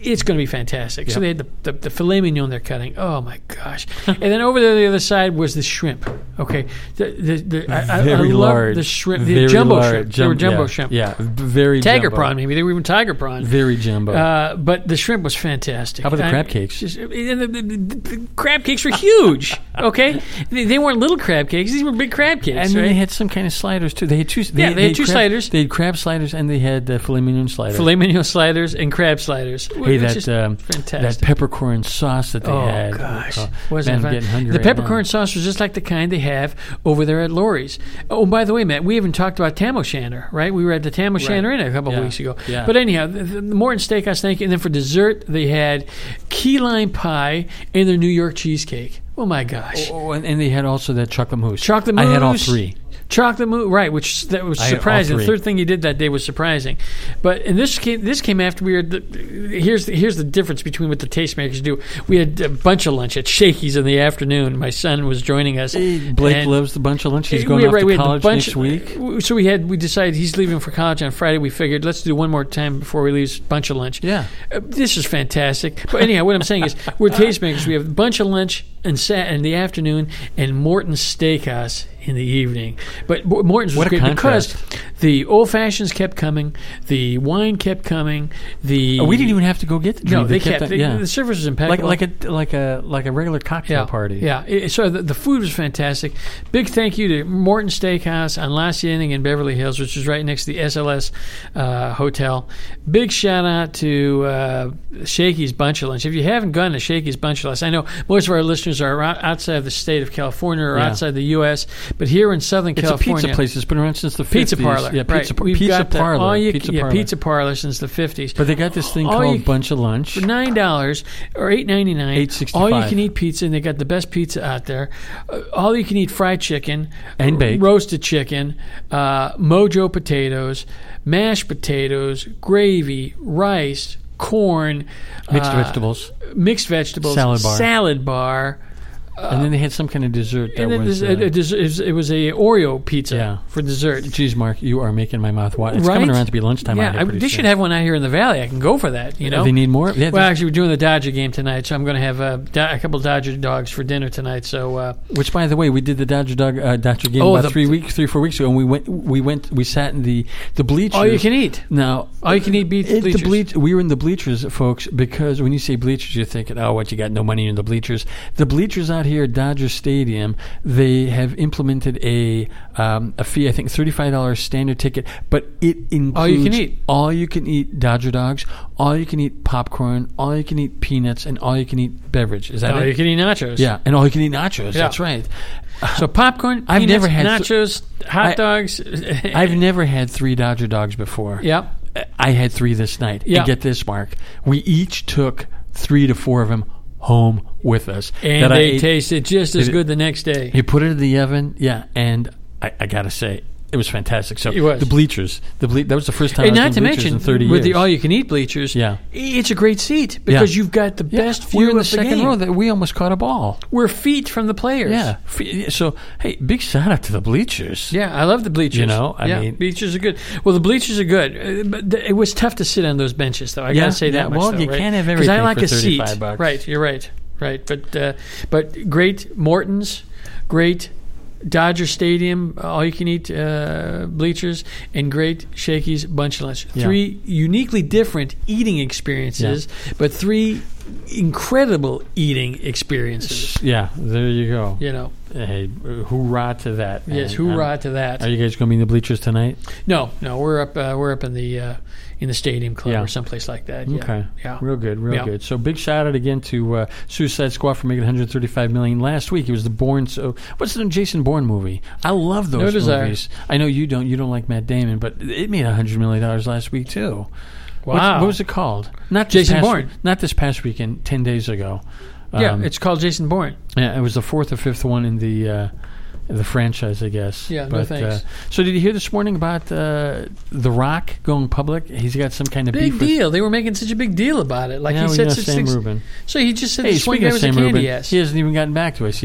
it's going to be fantastic. Yep. So they had the, the, the filet mignon they're cutting. Oh, my gosh. And then over there, the other side was the shrimp. Okay. The, the, the, I, very I love large. the shrimp. The Very jumbo large. shrimp. Jum- they were jumbo yeah, shrimp. Yeah, very Tiger jumbo. prawn, maybe. They were even tiger prawn. Very jumbo. Uh, but the shrimp was fantastic. How about the I- crab cakes? Just, and the, the, the, the crab cakes were huge. Okay, they, they weren't little crab cakes; these were big crab cakes. And then right? they had some kind of sliders too. They had two. They, Yeah, they had two crab, sliders. They had crab sliders and they had uh, filet mignon sliders. filet mignon sliders and crab sliders. Hey, It's that just um, fantastic. that peppercorn sauce that they Oh had. gosh, Oh, wasn't man, it fun? I'm getting hungry The right peppercorn now. sauce was just like the kind they have over there at Lori's. Oh, by the way, Matt, we even talked about Tam O'Shanter, right? We were at the Tam O'Shanter Inn a couple Yeah. of weeks ago. Yeah. But anyhow, the, the Morton Steakhouse, thank you. And then for dessert, they had key lime pie and their New York cheesecake. Oh my gosh. Oh, and, and they had also that chocolate mousse. Chocolate I had all mousse. three. Chocolate mousse, right? Which that was I had all surprising. The three. third thing you did that day was surprising, but and this came this came after we were. Here's the, here's the difference between what the tastemakers do. We had a bunch of lunch at Shakey's in the afternoon. My son was joining us. Hey, Blake and loves the bunch of lunch. He's we- going off right, we to had the college bunch- next week. So we had we decided he's leaving for college on Friday. We figured let's do one more time before he leaves. Bunch of lunch. Yeah. Uh, this is fantastic. But anyhow, what I'm saying is we're tastemakers. We have a bunch of lunch and sat in the afternoon and Morton's Steakhouse in the evening. But Mo- Morton's was What a great contrast. because the old fashions kept coming, the wine kept coming, the Oh, we didn't even have to go get the drink. no, they, kept. on- they- yeah. The service was like impeccable. like a like a like a regular cocktail yeah, party. Yeah, It- so the, the food was fantastic. Big thank you to Morton Steakhouse on La Cienega in Beverly Hills, which is right next to the S L S uh, hotel. Big shout out to uh, Shakey's Bunch of Lunch. If you haven't gone to Shakey's Bunch of Lunch, I know most of our listeners are out- outside of the state of California or Yeah. outside the U S, but here in Southern It's California, a pizza place. It's been around since the Pizza fifties. parlor, Yeah, pizza, right. par- We've pizza got the- parlor. all you- pizza yeah, parlor. pizza parlor since the fifties. But they got this thing All called you- Bunch of Lunch. For nine dollars or eight ninety nine, eight sixty-five. all you can eat pizza, and they got the best pizza out there. Uh, all you can eat fried chicken And baked. roasted chicken, uh, Mojo potatoes, mashed potatoes, gravy, rice, corn, Mixed uh, vegetables. mixed vegetables, Salad bar. salad bar. and then they had some kind of dessert that And then was. there's a- uh, a des- it was- it was a Oreo pizza Yeah. for dessert. Geez, Mark, you are making my mouth water. It's Right? coming around to be lunchtime. Yeah, out here I, pretty they soon. should have one out here in the valley. I can go for that. You know, They need more. Yeah, well, this- actually, we're doing the Dodger game tonight, so I'm going to have uh, do- a couple Dodger dogs for dinner tonight. So, uh, which, by the way, we did the Dodger dog uh, Dodger game Oh, about the- three weeks, three four weeks ago, and we went, we went, we sat in the the bleachers. all you can eat. Now, All you can eat beats it- bleachers. The bleach, we were in the bleachers, folks, because when you say bleachers, you're thinking, oh, what, you got no money in the bleachers. The bleachers out here at Dodger Stadium, they have implemented a um, a fee, I think thirty-five dollars standard ticket, but it includes All you can eat. all you can eat Dodger dogs, all you can eat popcorn, all you can eat peanuts, and all you can eat beverage. Is that All it? you can eat nachos. Yeah, and all you can eat nachos. Yeah. That's right. So popcorn, I've peanuts, never had- nachos, hot I- dogs. I've never had three Dodger dogs before. Yep. I had three this night. Yeah. And get this, Mark. We each took three to four of them home with us. And that I they ate- tasted just as It- good the next day. You put it in the oven, yeah, and I, I got to say, it was fantastic. So It was. the bleachers, the ble- that was the first time And I not was to in bleachers mention, in thirty with years. the all-you-can-eat bleachers, Yeah. it's a great seat because Yeah. you've got the Yeah, best we view were in the of the second game. row. That we almost caught a ball. We're feet from the players. Yeah. F- So hey, big shout out to the bleachers. Yeah, I love the bleachers. You know, I yeah, mean- bleachers are good. Well, the bleachers are good, uh, but th- it was tough to sit on those benches, though. I Yeah, gotta say yeah, that much. well, though, you right? can't have 'Cause everything I like for a seat. thirty-five bucks. Right, you're right, right. But uh, but great Morton's, great Dodger Stadium, all you can eat uh, bleachers, and great Shakey's Bunch of Lunch. Yeah. Three uniquely different eating experiences, but three incredible eating experiences. Yeah, there you go. You know, Hey, hoorah to that. man. yes, hoorah Um, to that. Are you guys going to be in the bleachers tonight? No, no, we're up. Uh, we're up in the uh, in the stadium club Yeah. or someplace like that. Yeah. Okay. Yeah. Real good. Real Yeah. good. So big shout out again to uh, Suicide Squad for making one hundred thirty-five million dollars last week. It was the Bourne. So what's the Jason Bourne movie? I love those No Desire. movies. I know you don't. You don't like Matt Damon, but it made one hundred million dollars last week too. What's- Wow. what was it called? Not this Jason past, Bourne. Not this past weekend. Ten days ago. Yeah, Um, it's called Jason Bourne. yeah, it was the fourth or fifth one in the uh, the franchise, I guess. Yeah, no but, thanks. Uh, so did you hear this morning about uh, The Rock going public? He's got some kind of Big beef with- deal. They were making such a big deal about it. Like Yeah, he we said know such Sam things. Rubin. So he just said Hey, this one speaking guy of was a Sam candy Rubin, ass. he hasn't even gotten back to us yet.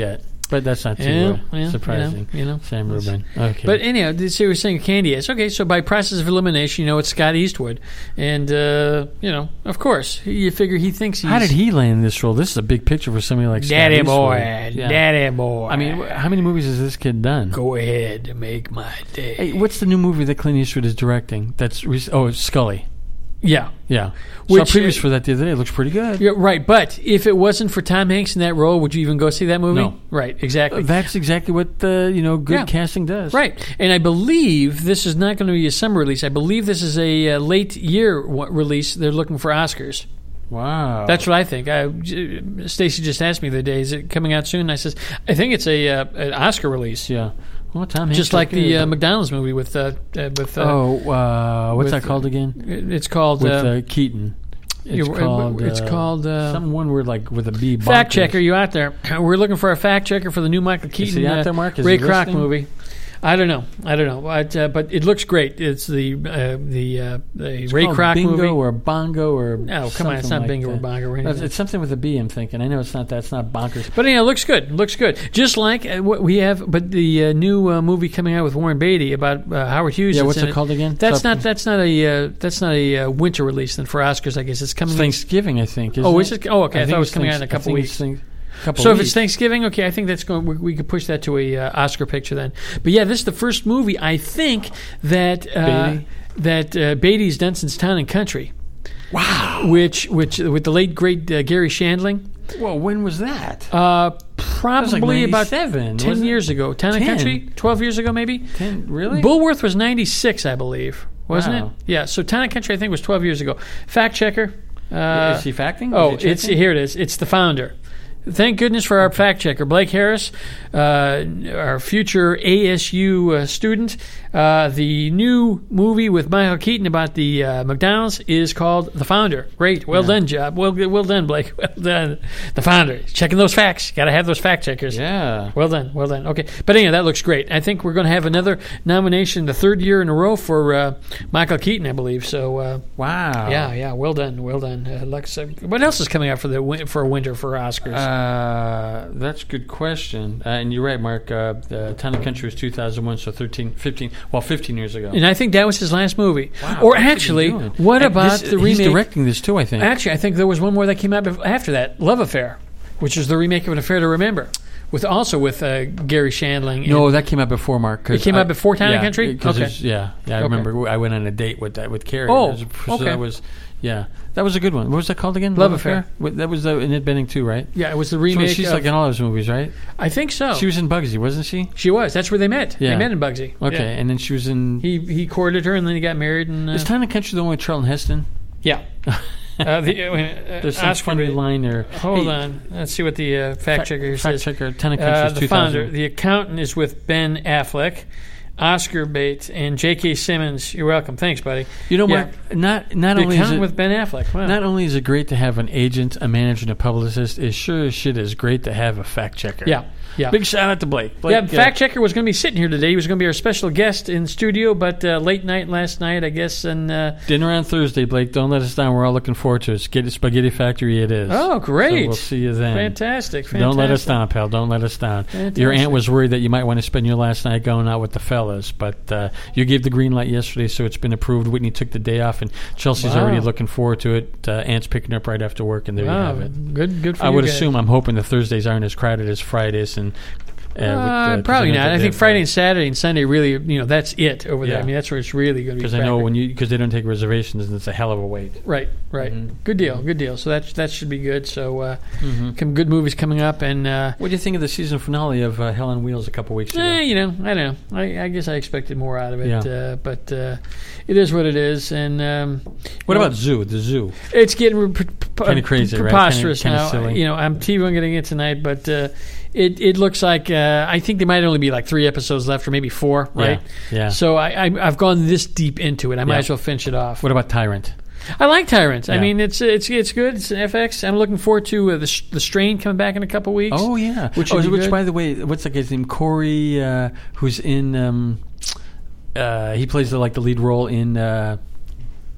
But that's not too Yeah, uh, yeah, surprising. You know, you know. Sam Rubin. Okay. But anyhow, so you were saying Candy Ass. Okay, so by process of elimination, you know, it's Scott Eastwood. And, uh, you know, of course, you figure he thinks he's... How did he land this role? This is a big picture for somebody like Daddy Scott boy, Eastwood. Yeah. daddy boy. I mean, wh- how many movies has this kid done? Go ahead, make my day. Hey, what's the new movie that Clint Eastwood is directing? That's re- oh, it's Scully. Yeah. Yeah. Which, Saw previews uh, for that the other day. It looks pretty good. Yeah, right, but if it wasn't for Tom Hanks in that role, would you even go see that movie? No. Right, exactly. That's exactly what the you know good Yeah. casting does. Right, and I believe this is not going to be a summer release. I believe this is a uh, late year w- release. They're looking for Oscars. Wow. That's what I think. I, Stacy just asked me the other day, is it coming out soon? And I says, I think it's a uh, an Oscar release. yeah. Well, Tom Hanks Just like is the good. uh, McDonald's movie with uh, uh, with uh, oh, uh, what's with, that called again? it's called With uh, uh, Keaton. It's you're- called. it's uh, called, uh, some one word like with a B. fact Bonkers. checker. You out there? We're looking for a fact checker for the new Michael Keaton he out uh, there, Mark? Is Ray he Kroc listening? movie. I don't know. I don't know. But, uh, but it looks great. It's the uh, the uh, the It's Ray called Kroc Bingo movie. or Bongo or No, come on, it's something not like Bingo or that. Bongo or It's, anything. it's something with a B. I'm thinking. I know it's not that. It's not bonkers. But anyhow, it looks good. It looks good. Just like uh, what we have, but the uh, new uh, movie coming out with Warren Beatty about uh, Howard Hughes. Yeah, that's what's in it called again? That's Something- not. That's not a. Uh, that's not a uh, winter release. Then for Oscars, I guess it's coming. It's Thanksgiving, I think. Isn't Oh, it? is it? Oh, okay. I, think thought it was it's coming out in a thanks- couple I think weeks. it's thank- couple So if weeks. it's Thanksgiving, okay, I think that's going. We, we could push that to a uh, Oscar picture then. But yeah, this is the first movie I think that uh, Beatty? that uh, Beatty's done since Town and Country. Wow. Which which with the late great uh, Gary Shandling. Well, when was that? Uh, was probably like about ninety-seven, ten wasn't it? years ago. Town and ten? Country, twelve years ago maybe. Ten, really? Bullworth was ninety-six, I believe, wasn't Wow. it? Yeah. So Town and Country, I think, was twelve years ago. Fact checker. Uh, Is he facting? Oh, Is he it's checking? here. It is. It's the founder. Thank goodness for our fact checker, Blake Harris, uh, our future A S U uh, student. Uh, the new movie with Michael Keaton about the uh, McDonald's is called The Founder. Great, well done, job. Well, well done, Blake. Well done. The Founder. Checking those facts. Got to have those fact checkers. Yeah. Well done, well done. Okay, but anyway, that looks great. I think we're going to have another nomination, the third year in a row for uh, Michael Keaton, I believe. So, uh, Wow. yeah, yeah, well done, well done. Uh, Lex, uh, what else is coming out for the win- for winter for Oscars? Uh, that's a good question. Uh, and you're right, Mark. Uh, the Town and Country was two thousand one, so thirteen, fifteen, well, fifteen years ago. and I think that was his last movie. Wow, or what's he actually, doing? what And about this- the He's remake? directing this too, I think. Actually, I think there was one more that came out bef- after that, Love Affair, which is the remake of An Affair to Remember, with also with uh, Gary Shandling. No, and- that came out before Mark. 'cause It came I- out before Town and yeah, Country? 'cause Okay. there's- Yeah, yeah. I Okay. remember I went on a date with that with Carrie. Oh, That was- so okay. that was, yeah, that was a good one. What was that called again? Love Affair. Wait, That was uh, Annette Bening too, right? yeah, it was the So remake. she's of, like in all those movies, right? I think so. She was in Bugsy, wasn't she? She was. That's where they met. Yeah. They met in Bugsy. Okay, Yeah. and then she was in. He he courted her, and then he got married. And uh, Is Town and Country the one with Charlton Heston? yeah. Uh, the, uh, uh, There's some Oscar funny bait- line there. Hold Hey, on. Let's see what the uh, fact checker here Fact says. checker. Town and Country Uh, is the two thousand. founder, the accountant is with Ben Affleck, Oscar Bates, and J K. Simmons. You're welcome. Thanks, buddy. You know, Yeah. Mark, not not The only is accountant it with Ben Affleck. Wow. not only is it great to have an agent, a manager, and a publicist, it sure as shit is great to have a fact checker. yeah. Yeah. Big shout out to Blake. Blake yeah, uh, fact checker was going to be sitting here today. He was going to be our special guest in studio, but uh, late night last night, I guess. And uh, dinner on Thursday, Blake. Don't let us down. We're all looking forward to it. Spaghetti, Spaghetti Factory it is. oh, great! So we'll see you then. Fantastic, fantastic. Don't let us down, pal. Don't let us down. Fantastic. Your aunt was worried that you might want to spend your last night going out with the fellas, but uh, you gave the green light yesterday, so it's been approved. Whitney took the day off, and Chelsea's Wow. already looking forward to it. Uh, Aunt's picking up right after work, and there Wow, you have it. good, good for I you would guys. assume, I'm hoping the Thursdays aren't as crowded as Fridays, and uh, with, Uh, uh, 'cause probably I know not. that I they think have, Friday uh, and Saturday and Sunday really, you know, that's it over there. Yeah. I mean, that's where it's really going to be. Because I know cracking. when you because they don't take reservations, and it's a hell of a wait. Right, right. Mhm. Good deal, good deal. So that that should be good. So uh, Mm-hmm. some good movies coming up, and uh, What do you think of the season finale of uh, Hell on Wheels a couple weeks ago? eh, you know, I don't know. I, I guess I expected more out of it, Yeah. uh, but uh, it is what it is. And um, What you know, about Zoo? The Zoo. it's getting pre- pre- Kinda crazy, right? preposterous Kinda- kinda now. silly. You know, I'm T V getting it tonight, but uh, it it looks like uh, I think there might only be like three episodes left, or maybe four, right? Yeah. yeah. So I, I I've gone this deep into it. I might Yeah. as well finish it off. What about Tyrant? I like Tyrant. I Yeah. mean, it's it's it's good. It's F X. I'm looking forward to uh, the the Strain coming back in a couple weeks. Oh yeah. Which oh, would be which good. by the way, what's that guy's name? Corey, uh, who's in. Um, uh, he plays the, like the lead role in. Uh,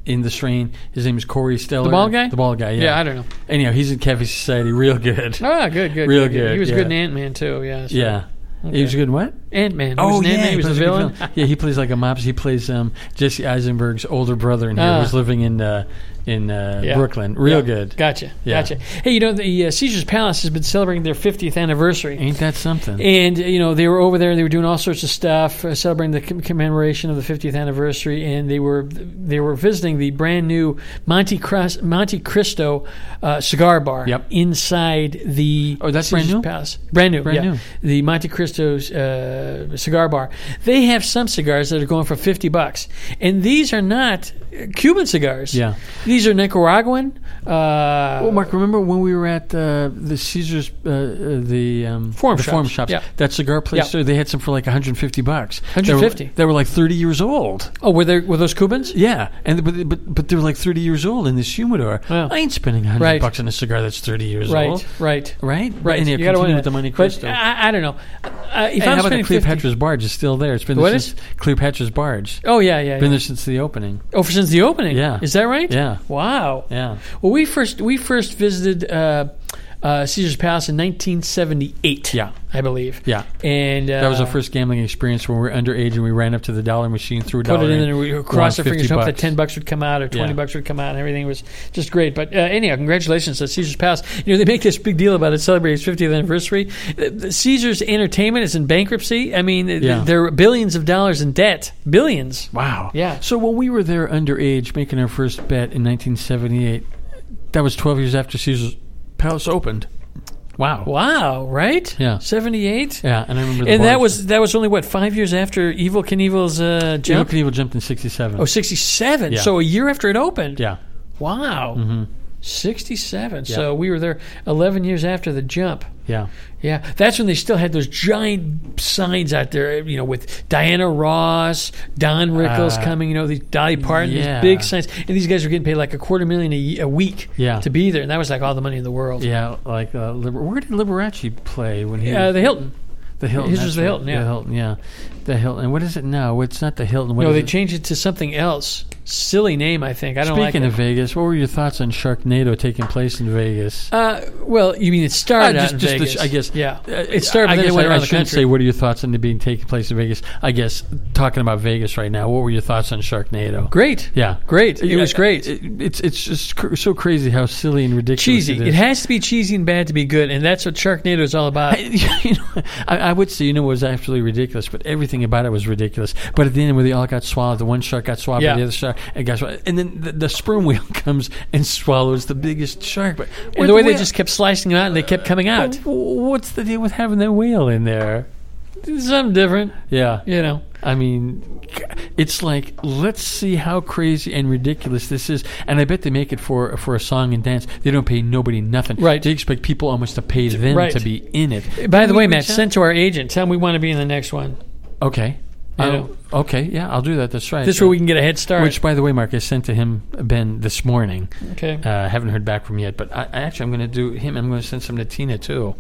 in The Strain. His name is Corey Steller. The bald guy? The bald guy, yeah. Yeah, I don't know. Anyhow, he's in Cafe Society. Real good. Oh, good, good. Real good, good. He was yeah. good in Ant-Man, too, yeah. So. Yeah. Okay. He was good in what? Ant-Man. He Oh, was in yeah. Ant-Man. He was the plays a good villain. villain. Yeah, he plays like a mobster. He plays um, Jesse Eisenberg's older brother in here Ah. who's living in uh, in uh, Yeah. Brooklyn. Real Yeah. good. Gotcha. Yeah. Gotcha. Hey, you know, the uh, Caesar's Palace has been celebrating their fiftieth anniversary. Ain't that something? And, you know, they were over there. They were doing all sorts of stuff, uh, celebrating the com- commemoration of the fiftieth anniversary. And they were they were visiting the brand new Monte, Cras- Monte Cristo uh, cigar bar Yep. inside the Oh, that's Caesar's brand new? Palace. Brand new, Brand yeah. new. The Monte Cristo's uh, cigar bar. They have some cigars that are going for fifty bucks. And these are not Cuban cigars. Yeah. These are Nicaraguan. Uh, Well, Mark, remember when we were at uh, the Caesar's, uh, uh, the um, Forum the shops. forum shops? Yeah. That cigar place, Yeah. there, they had some for like one hundred fifty bucks. one hundred fifty? They were, they were like thirty years old. oh, were, there, were those Cubans? Yeah, and but but but they were like thirty years old in this humidor. Yeah. I ain't spending one hundred Right. bucks on a cigar that's thirty years Right, old. right. Right, Right. And you, gotta continue wonder with the that. Monte But Cristo. I, I don't know. Uh, if Hey, I'm how about the spending Cleopatra's fifty Barge? It's still there. It's been What there is? since Cleopatra's Barge. Oh, yeah, yeah. Been yeah. there since the opening. Oh, for since the opening? Yeah. Is that right? Yeah. Wow. Yeah. Well, we first we first visited uh, uh, Caesar's Palace in nineteen seventy-eight. Yeah. I believe. Yeah. And uh, That was our first gambling experience when we were underage and we ran up to the dollar machine, threw a dollar Put it in in, and we won crossed our fingers, fifty hope that bucks. ten bucks would come out or twenty Yeah. bucks would come out, and everything was just great. But uh, anyhow, congratulations at Caesar's Palace. You know, they make this big deal about it celebrating its fiftieth anniversary. Uh, Caesar's Entertainment is in bankruptcy. I mean, th- Yeah. they're billions of dollars in debt. Billions. Wow. Yeah. So when we were there underage making our first bet in nineteen seventy-eight, that was twelve years after Caesar's Palace opened. Wow. Wow, right? Yeah. seventy-eight? Yeah, and I remember the And that bars- was that was only what five years after Evil Knievel's uh, Evil jump. Knievel jumped in sixty-seven. Oh, sixty-seven. Yeah. So a year after it opened. Yeah. Wow. Mm-hmm. sixty-seven. Yeah. So we were there eleven years after the jump. Yeah. Yeah, that's when they still had those giant signs out there, you know, with Diana Ross, Don Rickles Uh, coming, you know, these Dolly Parton, yeah. these big signs, and these guys were getting paid like a quarter million a, ye- a week Yeah. to be there, and that was like all the money in the world. Yeah, like uh, Liber- where did Liberace play when he? Uh, the Hilton. The Hilton. His that's was the right. Hilton, yeah. The Hilton, yeah. The Hilton. And what is it now? It's not the Hilton. What No, is they it? changed it to something else. Silly name, I think. I don't Speaking like of it. Vegas, what were your thoughts on Sharknado taking place in Vegas? Uh, well, you mean it started Uh, out in just, Vegas? the, I guess. Yeah, Uh, it started. I But then guess it went I, around I the shouldn't country. say what are your thoughts on it being taking place in Vegas. I guess talking about Vegas right now. What were your thoughts on Sharknado? Great. Yeah, Great. It Yeah, was great. It, it's it's just cr- so crazy how silly and ridiculous Cheesy. it It is. has to be cheesy and bad to be good, and that's what Sharknado is all about. you know, I, I would say you know it was absolutely ridiculous, but everything about it was ridiculous. But at the end, when they all got swallowed, the one shark got swallowed Yeah. by the other shark, and got swallowed, and then the, the sperm whale comes and swallows the biggest shark. But And the way they whale- just kept slicing them out, and they kept coming out. But what's the deal with having that whale in there? Something different, Yeah, you know. I mean, it's like let's see how crazy and ridiculous this is, and I bet they make it for for a song and dance. They don't pay nobody nothing. Right. They expect people almost to pay them Right. to be in it. By the We way, reach Matt, out- send to our agent. Tell him we want to be in the next one. Okay. You I'll- know. okay, yeah, I'll do that. That's right. This way we can get a head start. Which, by the way, Mark, I sent to him, Ben, this morning. okay. Uh, haven't heard back from him yet, but I, I actually I'm going to do him. I'm going to send some to Tina too.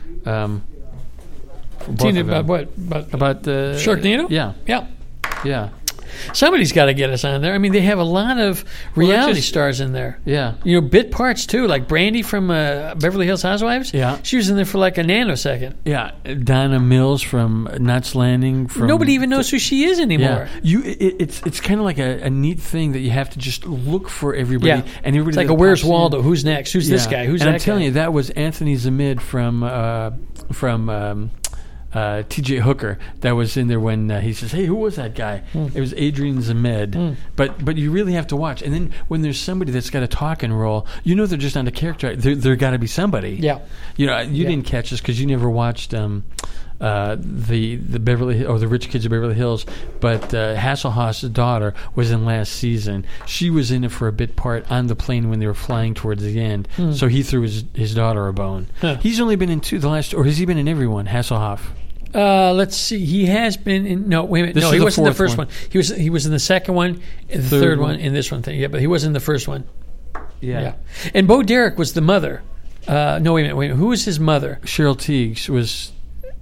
Um, for both Tina, of them. about what? About About the Sharknado? Yeah, Yeah. yeah, Somebody's got to get us on there. I mean, they have a lot of Well, reality just- stars in there. yeah. You know, bit parts too, like Brandy from uh, Beverly Hills Housewives. Yeah. She was in there for like a nanosecond. Yeah, Donna Mills from Knots Landing. From Nobody even knows who she is anymore. Yeah, you. It, it's it's kind of like a, a neat thing that you have to just look for everybody. Yeah. and everybody. It's like that a Where's pops in- Waldo? Who's next? Who's this Yeah. guy? Who's and that I'm telling guy? you, that was Anthony Zamid from uh, from um, uh, T J Hooker. That was in there when uh, he says, "Hey, who was that guy?" Mm. It was Adrian Zamid. Mm. But but you really have to watch. And then when there's somebody that's got a talking role, you know they're just not a character. There there got to be somebody. Yeah. You know, you Yeah. didn't catch this because you never watched. Um, uh, the the Beverly or the Rich Kids of Beverly Hills, but uh, Hasselhoff's daughter was in last season. She was in it for a bit part on the plane when they were flying towards the end. Hmm. So he threw his his daughter a bone. Huh. He's only been in two the last, or has he been in every one? Hasselhoff. Uh, let's see. He has been in. No, wait a minute. This no, is he the wasn't in the fourth first one. one. He was. He was in the second one, and the Third third, one. one, and this one thing. Yeah, but he wasn't in the first one. Yeah. Yeah. And Bo Derek was the mother. Uh, no, wait a minute. Wait a minute. Who was his mother? Cheryl Teagues was.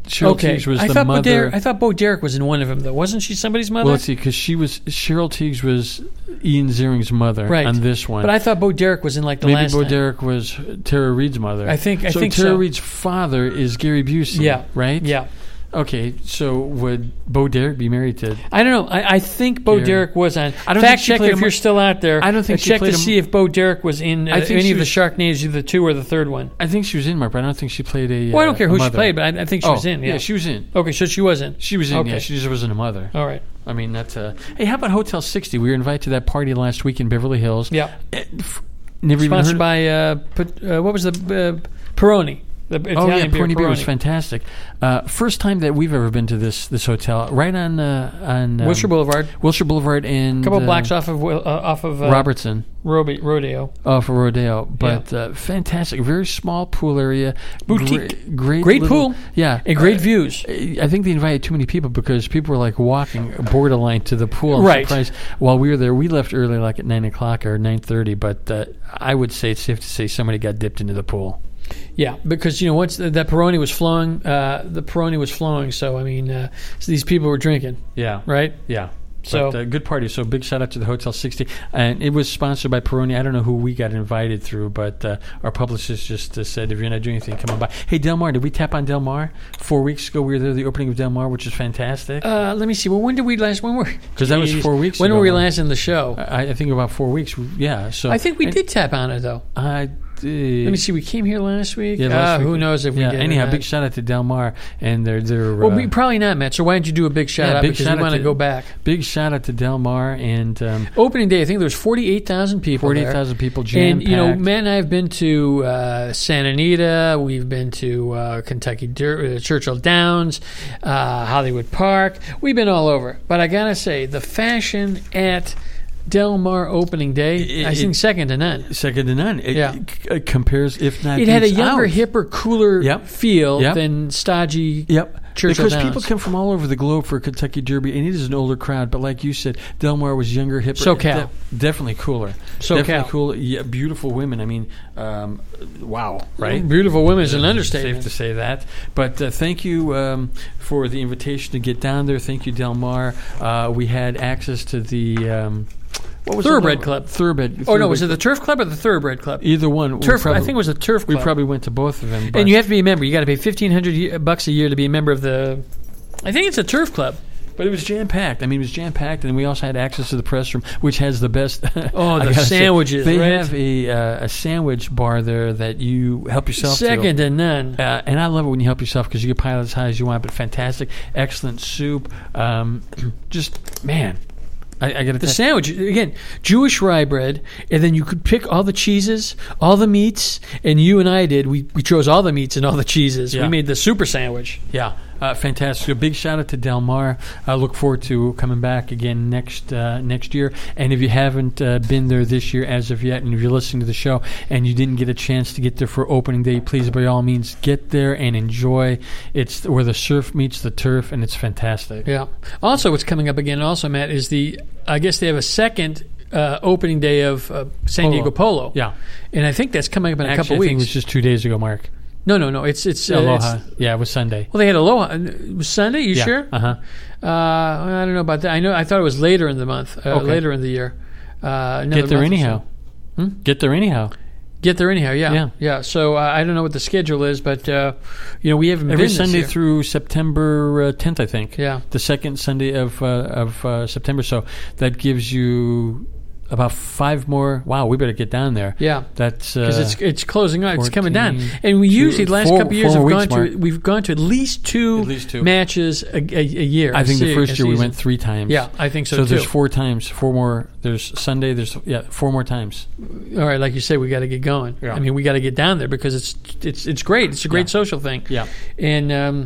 Cheryl okay. Tiegs was I the thought Bo mother. Derek, I thought Bo Derek was in one of them, though. Wasn't she somebody's mother? Well, let's see, because she was Cheryl Tiegs was Ian Ziering's mother right. on this one. But I thought Bo Derek was in like the Maybe last Bo time. Derek was Tara Reid's mother. I think. I so think Tara so. Reid's father is Gary Busey. Yeah. Right. Yeah. Okay, so would Bo Derek be married to? I don't know. I, I think Bo Gary. Derek was on. I don't Fact think she check played if a you're mu- still out there. I don't think uh, she check played to a mu- see if Bo Derek was in uh, I think any she of the was- Sharknadoes, either the two or the third one. I think she was in Mark, but I don't think she played a. Well, I uh, don't care a who she mother. played, but I, I think she oh, was in. Yeah. she was in. Okay, so she was in. She was in. Okay. Yeah, she just wasn't a mother. All right. I mean, that's a. Hey, how about Hotel sixty? We were invited to that party last week in Beverly Hills. Yeah. Eh, f- Never Sponsored even heard. by uh, Put- uh, what was the uh, Peroni? The Italian Oh yeah, beer, Peroni beer was Peroni. fantastic. Uh, first time that we've ever been to this this hotel, right on uh, on um, Wilshire Boulevard, Wilshire Boulevard, and a couple uh, blocks off of Wil- uh, off of uh, Robertson. Robe- Rodeo. Off of Rodeo, but uh, fantastic, very small pool area, Boutique. great, great, Great little- pool. yeah, And great Uh, views. I think they invited too many people because people were like walking borderline to the pool. I'm Right. surprised. While we were there, we left early, like at nine o'clock or nine thirty. But uh, I would say it's safe to say somebody got dipped into the pool. Yeah, because you know once the, that Peroni was flowing, uh, the Peroni was flowing. So I mean, uh, so these people were drinking, Yeah, right? yeah. So- But, uh, good party. So big shout out to the Hotel sixty, and it was sponsored by Peroni. I don't know who we got invited through, but uh, our publicist just uh, said, if you're not doing anything, come on by. Hey, Del Mar, did we tap on Del Mar four weeks ago? We were there, the opening of Del Mar, which is fantastic. Uh, let me see. Well, when did we last? When were? 'Cause that was Jeez. four weeks When ago, were we Mark. last in the show? I, I think about four weeks. Yeah. So I think we and- did tap on it though. I did. Let me see. We came here last week. Yeah, last uh, week. Who knows if we yeah, did? or anyhow, not. big shout out to Del Mar and their their. Well, uh, we probably not, Matt. So why don't you do a big shout Yeah, out big because shout we out want to to- go back. big shout out to Del Mar and um, Opening day, I think there was forty-eight thousand people. forty-eight there. thousand people. Jam And you know, Matt and I have been to uh, Santa Anita. We've been to uh, Kentucky Dur- uh, Churchill Downs, uh, Hollywood Park. We've been all over. But I gotta say, the fashion at Del Mar opening day, It- I it- think second to none. second to none. It, Yeah. it c- it compares, if not, It had a beats younger, out. hipper, cooler Yep. feel Yep. than stodgy. Yep. Churchill because Downs. people come from all over the globe for Kentucky Derby, and it is an older crowd. But like you said, Del Mar was younger, hipper, SoCal. definitely cooler, SoCal. definitely cool. Yeah, beautiful women. I mean, um, wow, right? Beautiful women is an Safe understatement. to say that. But uh, thank you um, for the invitation to get down there. Thank you, Del Mar. Uh, we had access to the um, what was Thoroughbred the, Club. Thoroughbred. Oh no, was it Thoroughbred- the Turf Club or the Thoroughbred Club? either one? We Turf. probably- I think it was the Turf we Club. probably went to both of them. But And you have to be a member. You got to pay fifteen hundred bucks a year to be a member of the. I think it's a Turf Club. But it was jam packed. I mean, it was jam packed, and we also had access to the press room, which has the best. Oh, I the gotta say, sandwiches, they right? have a uh, a sandwich bar there that you help yourself Second to. to none. Uh, and I love it when you help yourself because you get piled as high as you want. But fantastic, excellent soup. Um, just man, I, I got to The sandwich again, Jewish rye bread, and then you could pick all the cheeses, all the meats, and you and I did. We we chose all the meats and all the cheeses. Yeah. We made the super sandwich. Yeah, uh, fantastic. A big shout out to Del Mar. I look forward to coming back again next uh, next year. And if you haven't uh, been there this year as of yet, and if you're listening to the show and you didn't get a chance to get there for opening day, please by all means get there and enjoy. It's where the surf meets the turf, and it's fantastic. Yeah. Also, what's coming up again, also Matt, is the. I guess they have a second uh, opening day of uh, San Polo. Diego Polo. Yeah. And I think that's coming up in a Actually, couple I weeks. think it was just two days ago, Mark. no, no, no. It's it's uh, Aloha. it's- yeah, it was Sunday. well, they had Aloha. It was Sunday. You yeah. sure? Uh huh. Uh, I don't know about that. I know. I thought it was later in the month, uh, Okay. later in the year. Uh, another Get there month or anyhow. so. Get there anyhow. Get there anyhow. Yeah, Yeah. yeah. So uh, I don't know what the schedule is, but uh, you know we haven't Every been this Sunday year. through September uh, tenth, I think. Yeah. The second Sunday of uh, of uh, September. So that gives you about five more. Wow, we better get down there. Yeah. That's Because uh, it's it's closing out. It's coming down, fourteen, and we two- usually the last four- couple of years four have weeks, gone to Mark. we've gone to at least two, At least two. matches a, a, a year. I a think the se- first a year we season. went three times. Yeah, I think so, So too. there's four times, four more. There's Sunday. There's yeah, four more times. All right, like you say, we got to get going. Yeah. I mean, we got to get down there because it's it's it's great. It's a great Yeah. social thing. Yeah. And um,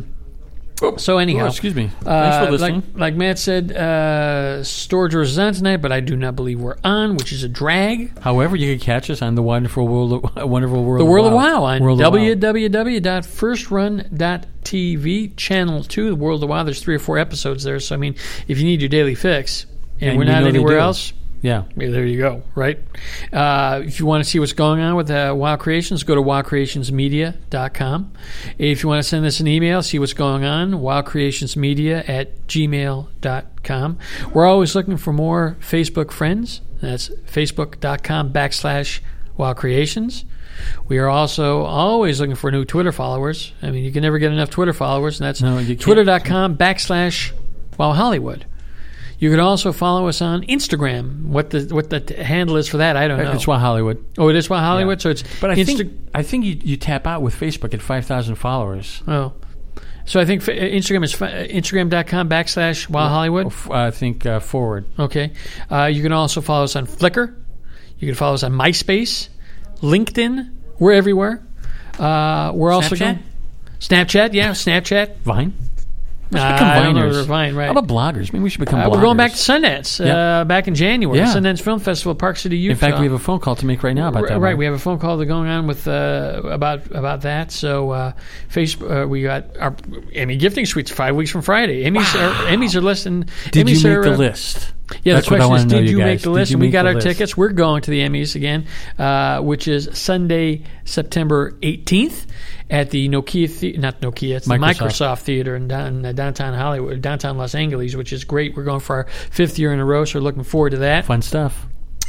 so anyhow, Oh, excuse me. Thanks Uh, for listening. Like, like Matt said, uh, Storage is on tonight, but I do not believe we're on, which is a drag. However, you can catch us on the wonderful world, of, wonderful world, The World of WoW on World of Wow. w w w dot first run dot t v, channel two, The World of WoW. There's three or four episodes there. So, I mean, if you need your daily fix and, And we're we not know they anywhere do. else, Yeah. There you go, right? Uh, if you want to see what's going on with uh, Wow Creations, go to wow creations media dot com. If you want to send us an email, see what's going on, wow creations media at gmail dot com. We're always looking for more Facebook friends. That's facebook.com backslash Wow Creations. We are also always looking for new Twitter followers. I mean, you can never get enough Twitter followers, and that's No, you can't. twitter.com backslash Wow Hollywood. You can also follow us on Instagram. What the what the t- handle is for that, I don't know. It's Wow Hollywood. Oh, it is Wow Hollywood? Yeah. So it's But I Insta- think I think you, you tap out with Facebook at five thousand followers. Oh. So I think fa- Instagram is fa- Instagram.com backslash Wow Hollywood. Oh, f- I think uh, forward. Okay. Uh, you can also follow us on Flickr. You can follow us on MySpace, LinkedIn. We're everywhere. Uh, we're also Snapchat? going Snapchat, yeah, Snapchat. Vine? We should Uh, become I don't know Viners. if Vine, right. How about bloggers? Maybe we should become Uh, bloggers. we're going back to Sundance Yeah. uh, back in January. Yeah. Sundance Film Festival, Park City, Utah. In fact, we have a phone call to make right now about right, that. right. one. We have a phone call going on with uh, about about that. So, uh, Facebook, uh, we got our Emmy gifting suites five weeks from Friday. Emmys are Emmys are less than. Did Emmys you make are, the uh, list? Yeah, That's the what I question wanna is, know, did you you guys. make the Did list? you And we make got the our list? tickets. We're going to the Emmys again, uh, which is Sunday, September eighteenth at the Nokia, the- not Nokia, it's the Microsoft. Microsoft Theater in down, uh, downtown Hollywood, downtown Los Angeles, which is great. We're going for our fifth year in a row, so we're looking forward to that. Fun stuff.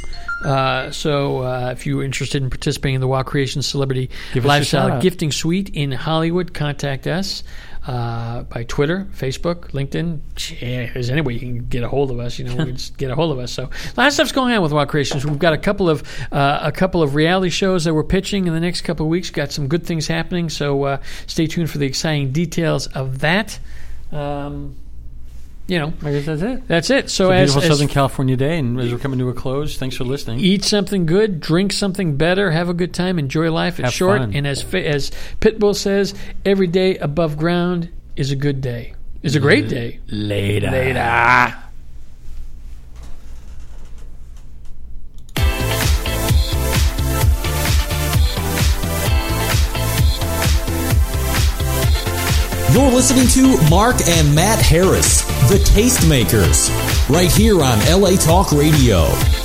Uh, so uh, if you're interested in participating in the Wow Creations Celebrity Give us a Lifestyle shout-out. Gifting Suite in Hollywood, contact us uh, by Twitter, Facebook, LinkedIn. Yeah, there's any way you can get a hold of us. You know, we just get a hold of us. So a lot of stuff's going on with Wow Creations. We've got a couple of uh, a couple of reality shows that we're pitching in the next couple of weeks. Got some good things happening. So uh, stay tuned for the exciting details of that. Um, you know, I guess that's it. that's it. So It's a as, beautiful as Southern California day, and as we're coming to a close, thanks for listening. eat something good, drink something better, have a good time, enjoy life. It's Have short, fun. and as fa- as Pitbull says, every day above ground is a good day. Is a great day. Later. Later. You're listening to Mark and Matt Harris, the Tastemakers, right here on L A Talk Radio.